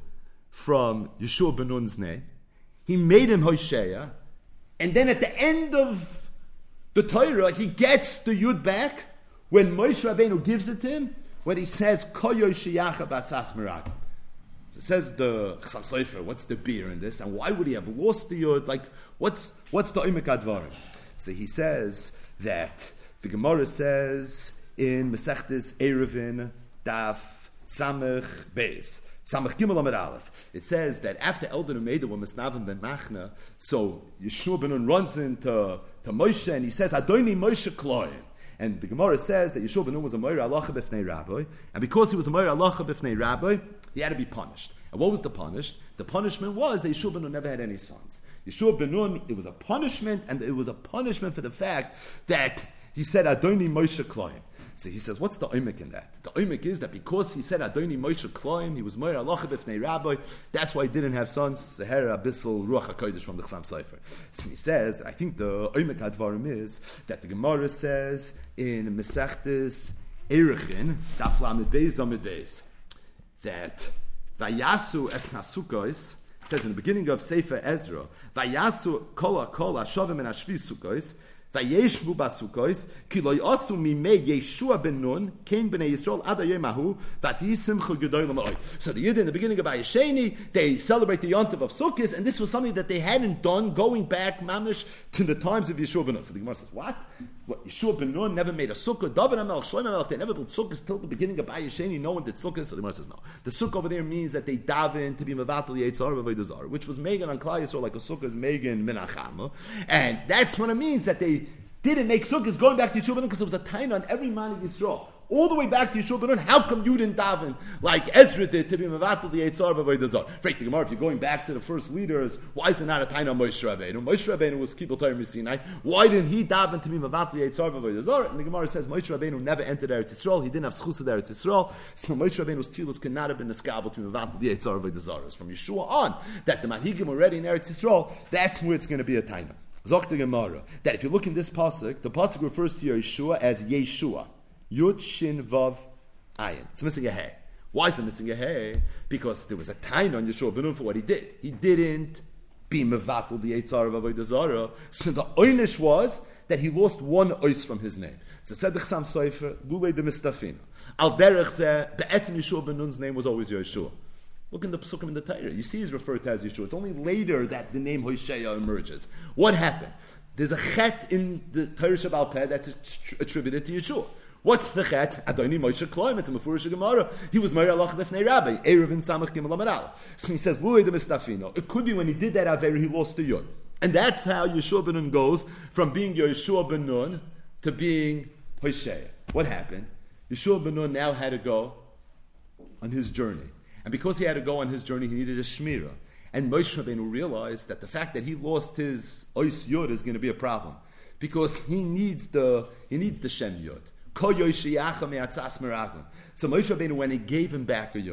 from Yeshua ben Nun's name. He made him Hosheya. And then at the end of the Torah, he gets the Yud back when Moshe Rabbeinu gives it to him, when he says, Koyo Shiyacha Batzas Meraglim. So it says the Chassam Sofer, what's the beer in this? And why would he have lost the Yud? Like, what's what's the Omek Advarim? So he says that the Gemara says in Masechtes Eruvin Daf Samech Beis, Samach Gimel Amid Aleph. It says that after Eldon Umeida were Misnavim ben Machna, so Yeshua ben Nun runs into to Moshe and he says, Adoni Moshe Kloim. And the Gemara says that Yeshua ben Nun was a Moira Alacha b'fnei Rabbi, and because he was a Moira Alacha b'fnei Rabbi, he had to be punished. And what was the punish? The punishment was that Yeshua ben Nun never had any sons. Yeshua ben Nun, it was a punishment, and it was a punishment for the fact that he said, Adoni Moshe Kloim. So he says, what's the oimik in that? The oimik is that because he said Adoni Moshe Kloim, he was Moira Alacha b'fnei Rabbi, that's why he didn't have sons, Sahara, Abyssal, Ruach HaKodesh from the Chassam Sofer. So he says that I think the oimik advarim is that the Gemara says in Mesechtes Erechin, Daf Lamed Beis Amid Beis, that Vayasu es Hasukos, it says in the beginning of Sefer Ezra, Vayasu kol kol Hashavim and Hashvi Sukos, Vayeshvu basukos ki lo yasu mimei Yeshua ben Nun came bnei Yisrael ad hayemahu vati simcha gedolim ma'od. So the Yid in the beginning of Ayesheni, they celebrate the Yontiv of Sukkot, and this was something that they hadn't done going back mamish to the times of Yeshua ben Nun. So the Gemara says, what? What? Yeshua ben Nun never made a Sukkah. David HaMelech, Shlomo HaMelech, they never built Sukkahs till the beginning of Ayesheni. No one did Sukkahs. So the Gemara says, no. The Sukkah over there means that they daven to be mevatel Yetzar v'Avodah Zarah, which was Megan on Klal Yisrael, like a Sukkah is Megan Minachama, and that's what it means that they didn't make sukkahs going back to Yeshua ben Nun because it was a time on every man of Yisrael. All the way back to Yeshua ben Nun, how come you didn't daven like Ezra did to be mevatel the Eitzar v'Avodah Zarah? Freit the Gemara, if you're going back to the first leaders, why is it not a time on Moshe Rabbeinu? Moshe Rabbeinu was Kibbutz Torah Sinai. Why didn't he daven to be mevatel the Eitzar v'Avodah Zarah? And the Gemara says Moshe Rabbeinu never entered Eretz Yisrael. He didn't have schus of Eretz Yisrael. So Moshe Rabbeinu's tefillos could not have been the skabel to be mevatel the Eitzar v'Avodah Zarah. From Yeshua on, that the manhigim already in Eretz Yisrael, that's where it's going to be a time. Zok the Gemara, that if you look in this pasuk, the pasuk refers to Yeshua as Yeshua. Yud Shin Vav Ayin. It's missing a hey. Why is it missing a hey? Because there was a time on Yeshua ben Nun for what he did. He didn't be mevatel the Eitzar of Avodah Zarah. So the oynish was that he lost one ois from his name. So said the Chassam Sofer, Lulei de Mistafina. Al derech zeh, be'etzim Yeshua ben Nun's name was always Yeshua. Look in the Pesukim in the Torah. You see he's referred to as Yeshua. It's only later that the name Hosheya emerges. What happened? There's a chet in the Torah Shabbal Peh that's attributed to Yeshua. What's the chet? Adoni Moshe Kloim. It's a Mefurish Gemara. He was Meir Allah B'fnei Rabbi. Erev in Samach Gimel Amud Aleph. So he says, Lulei de Mistafino. It could be when he did that Aver, he lost the Yud. And that's how Yeshua ben Nun goes from being Yeshua ben Nun to being Hosheya. What happened? Yeshua ben Nun now had to go on his journey. And because he had to go on his journey, he needed a shmira. And Moshe Rabbeinu realized that the fact that he lost his ois yod is going to be a problem, because he needs the he needs the shem yod. So Moshe Rabbeinu, when he gave him back a yod,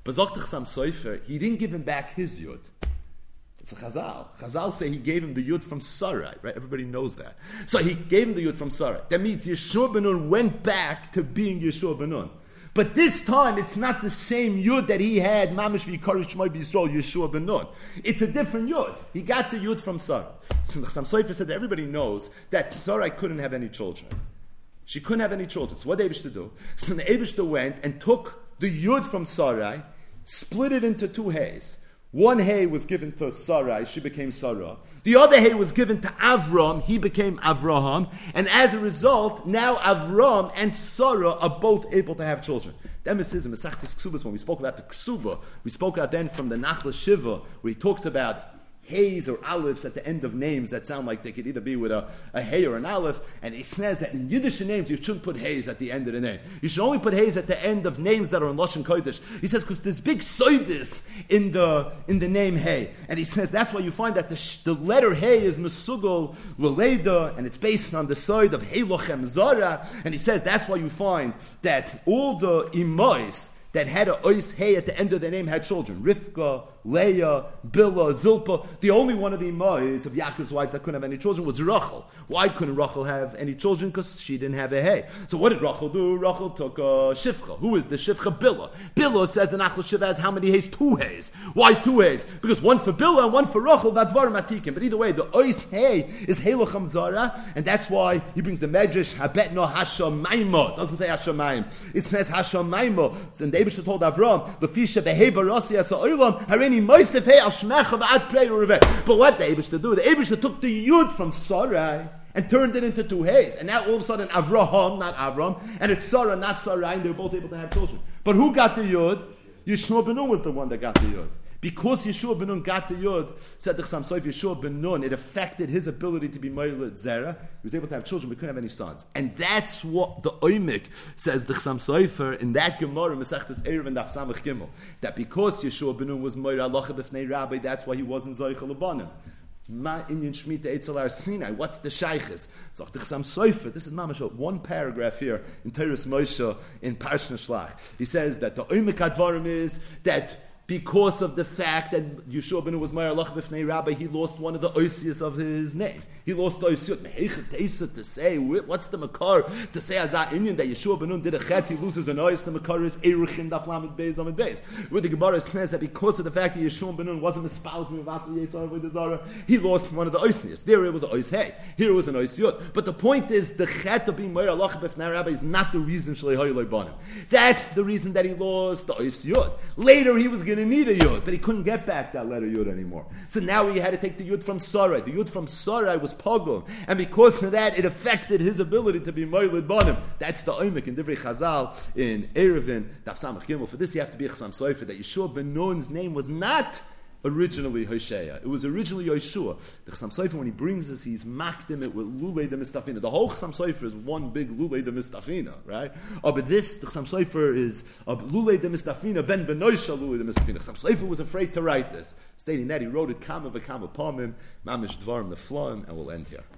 But Zochtach Sam Sofer, he didn't give him back his Yud. It's a Chazal. Chazal say he gave him the Yud from Sarai, right? Everybody knows that. So he gave him the Yud from Sarai. That means Yeshua ben Nun went back to being Yeshua ben Nun. But this time, it's not the same Yud that he had, Mamish v'yikarish shmoi b'Yisrael, Yeshua ben Nun. It's a different Yud. He got the Yud from Sarai. So Sam Sofer said that everybody knows that Sarai couldn't have any children. She couldn't have any children. So what did Eibishter do? So the Eibishter went and took the Yud from Sarai, split it into two hays. One hay was given to Sarai, she became Sarah. The other hay was given to Avram, he became Avraham. And as a result, now Avram and Sarah are both able to have children. Then this is in Masechtas Ksubas, when we spoke about the Ksuba, we spoke about then from the Nachla Shiva, where he talks about Hays or Aleph at the end of names that sound like they could either be with a, a Hay or an Aleph, and he says that in Yiddish names you shouldn't put Hays at the end of the name. You should only put Hays at the end of names that are in Lashon Kodesh. He says because there's big soidis in the in the name Hay, and he says that's why you find that the, sh- the letter Hay is Mesugol Leleda, and it's based on the side of Hey Lochem Zara, and he says that's why you find that all the Imois that had a ois hey at the end of their name had children. Rivka, Leah, Bilhah, Zilpah. The only one of the imais of Yaakov's wives that couldn't have any children was Rachel. Why couldn't Rachel have any children? Because she didn't have a hey. So what did Rachel do? Rachel took a Shifcha. Who is the Shifcha? Bilhah. Bilhah says the Nachal Shiva has how many hays? Two hays. Why two hays? Because one for Bilhah and one for Rachel, Vadvar Matikim. But either way, the ois hey is Heilacham Zara, and that's why he brings the Medrash Habetno Hashamayma. It doesn't say Hashamayim. It says Hashamayma. And they Eibishter told Avram, the fisha beheba rasi asa oilam harini moisef hey al shmecha v'ad plei ureveh. But what the Eibishter do? The Eibishter took the yud from Sarai and turned it into two hays, and now all of a sudden Avraham, not Avram, and it's Sarah, not Sarai, and they were both able to have children. But who got the yud? Yeshua ben Nun was the one that got the yud. Because Yeshua ben Nun got the Yud, said the Chassam Sofer, Yeshua ben Nun, it affected his ability to be Moiled Zera. He was able to have children, but couldn't have any sons. And that's what the Oymik says, the Chassam Sofer, in that Gemara, Masechtas Erev and Daf Samach Gimel, that because Yeshua ben Nun was Moiled Alocha B'fnei Rabbi, that's why he wasn't Zoichel Abanim. Ma inyan Shmita Eitzel Sinai. What's the shaykhis? So the Chassam Sofer. This is Mamash one paragraph here in Teres Moshe in Parsha Shlach. He says that the Oymik Advarim is that because of the fact that Yeshua ben Nun was Meir Alach B'fnei Rabbi, he lost one of the oisius of his name. He lost the oisiut. Mehechet to say, what's the makar to say as that Indian that Yeshua ben Nun did a chet, he loses an ois. The makar is Eruchin Daf Lamed Beis Amid Beis. Where the Gemara says that because of the fact that Yeshua ben Nun wasn't a spouse from Yitzhak Yitzhak Yitzhak, he lost one of the oisius. There it was an ois hey. Here it was an oisiut. But the point is, the chet of being Meir Alach B'fnei Rabbi is not the reason Shalei Hoy Loi Banim. That's the reason that he lost the oisiut. Later he was going to need a yud, but he couldn't get back that letter yud anymore. So now he had to take the yud from Sarai. The yud from Sarai was pogrom, and because of that, it affected his ability to be moiled banim. That's the oimik in Divrei Chazal in Erevin Daf Samach Gimel. For this, you have to be a Chassam Sofer that Yeshua ben Nun's name was not originally Hoshea. It was originally Yeshua. The Chassam Sofer, when he brings this, he's mocked him it with Lulei de Mistafina. The whole Chassam Sofer is one big Lulei de Mistafina, right? Oh, but this, the Chassam Sofer is uh, Lulei de Mistafina, Ben Benoisha Lulei de Mistafina. Chassam Sofer was afraid to write this, stating that he wrote it Kama v'Kama Palmim, Mamish Dvarim the Floim, and we'll end here.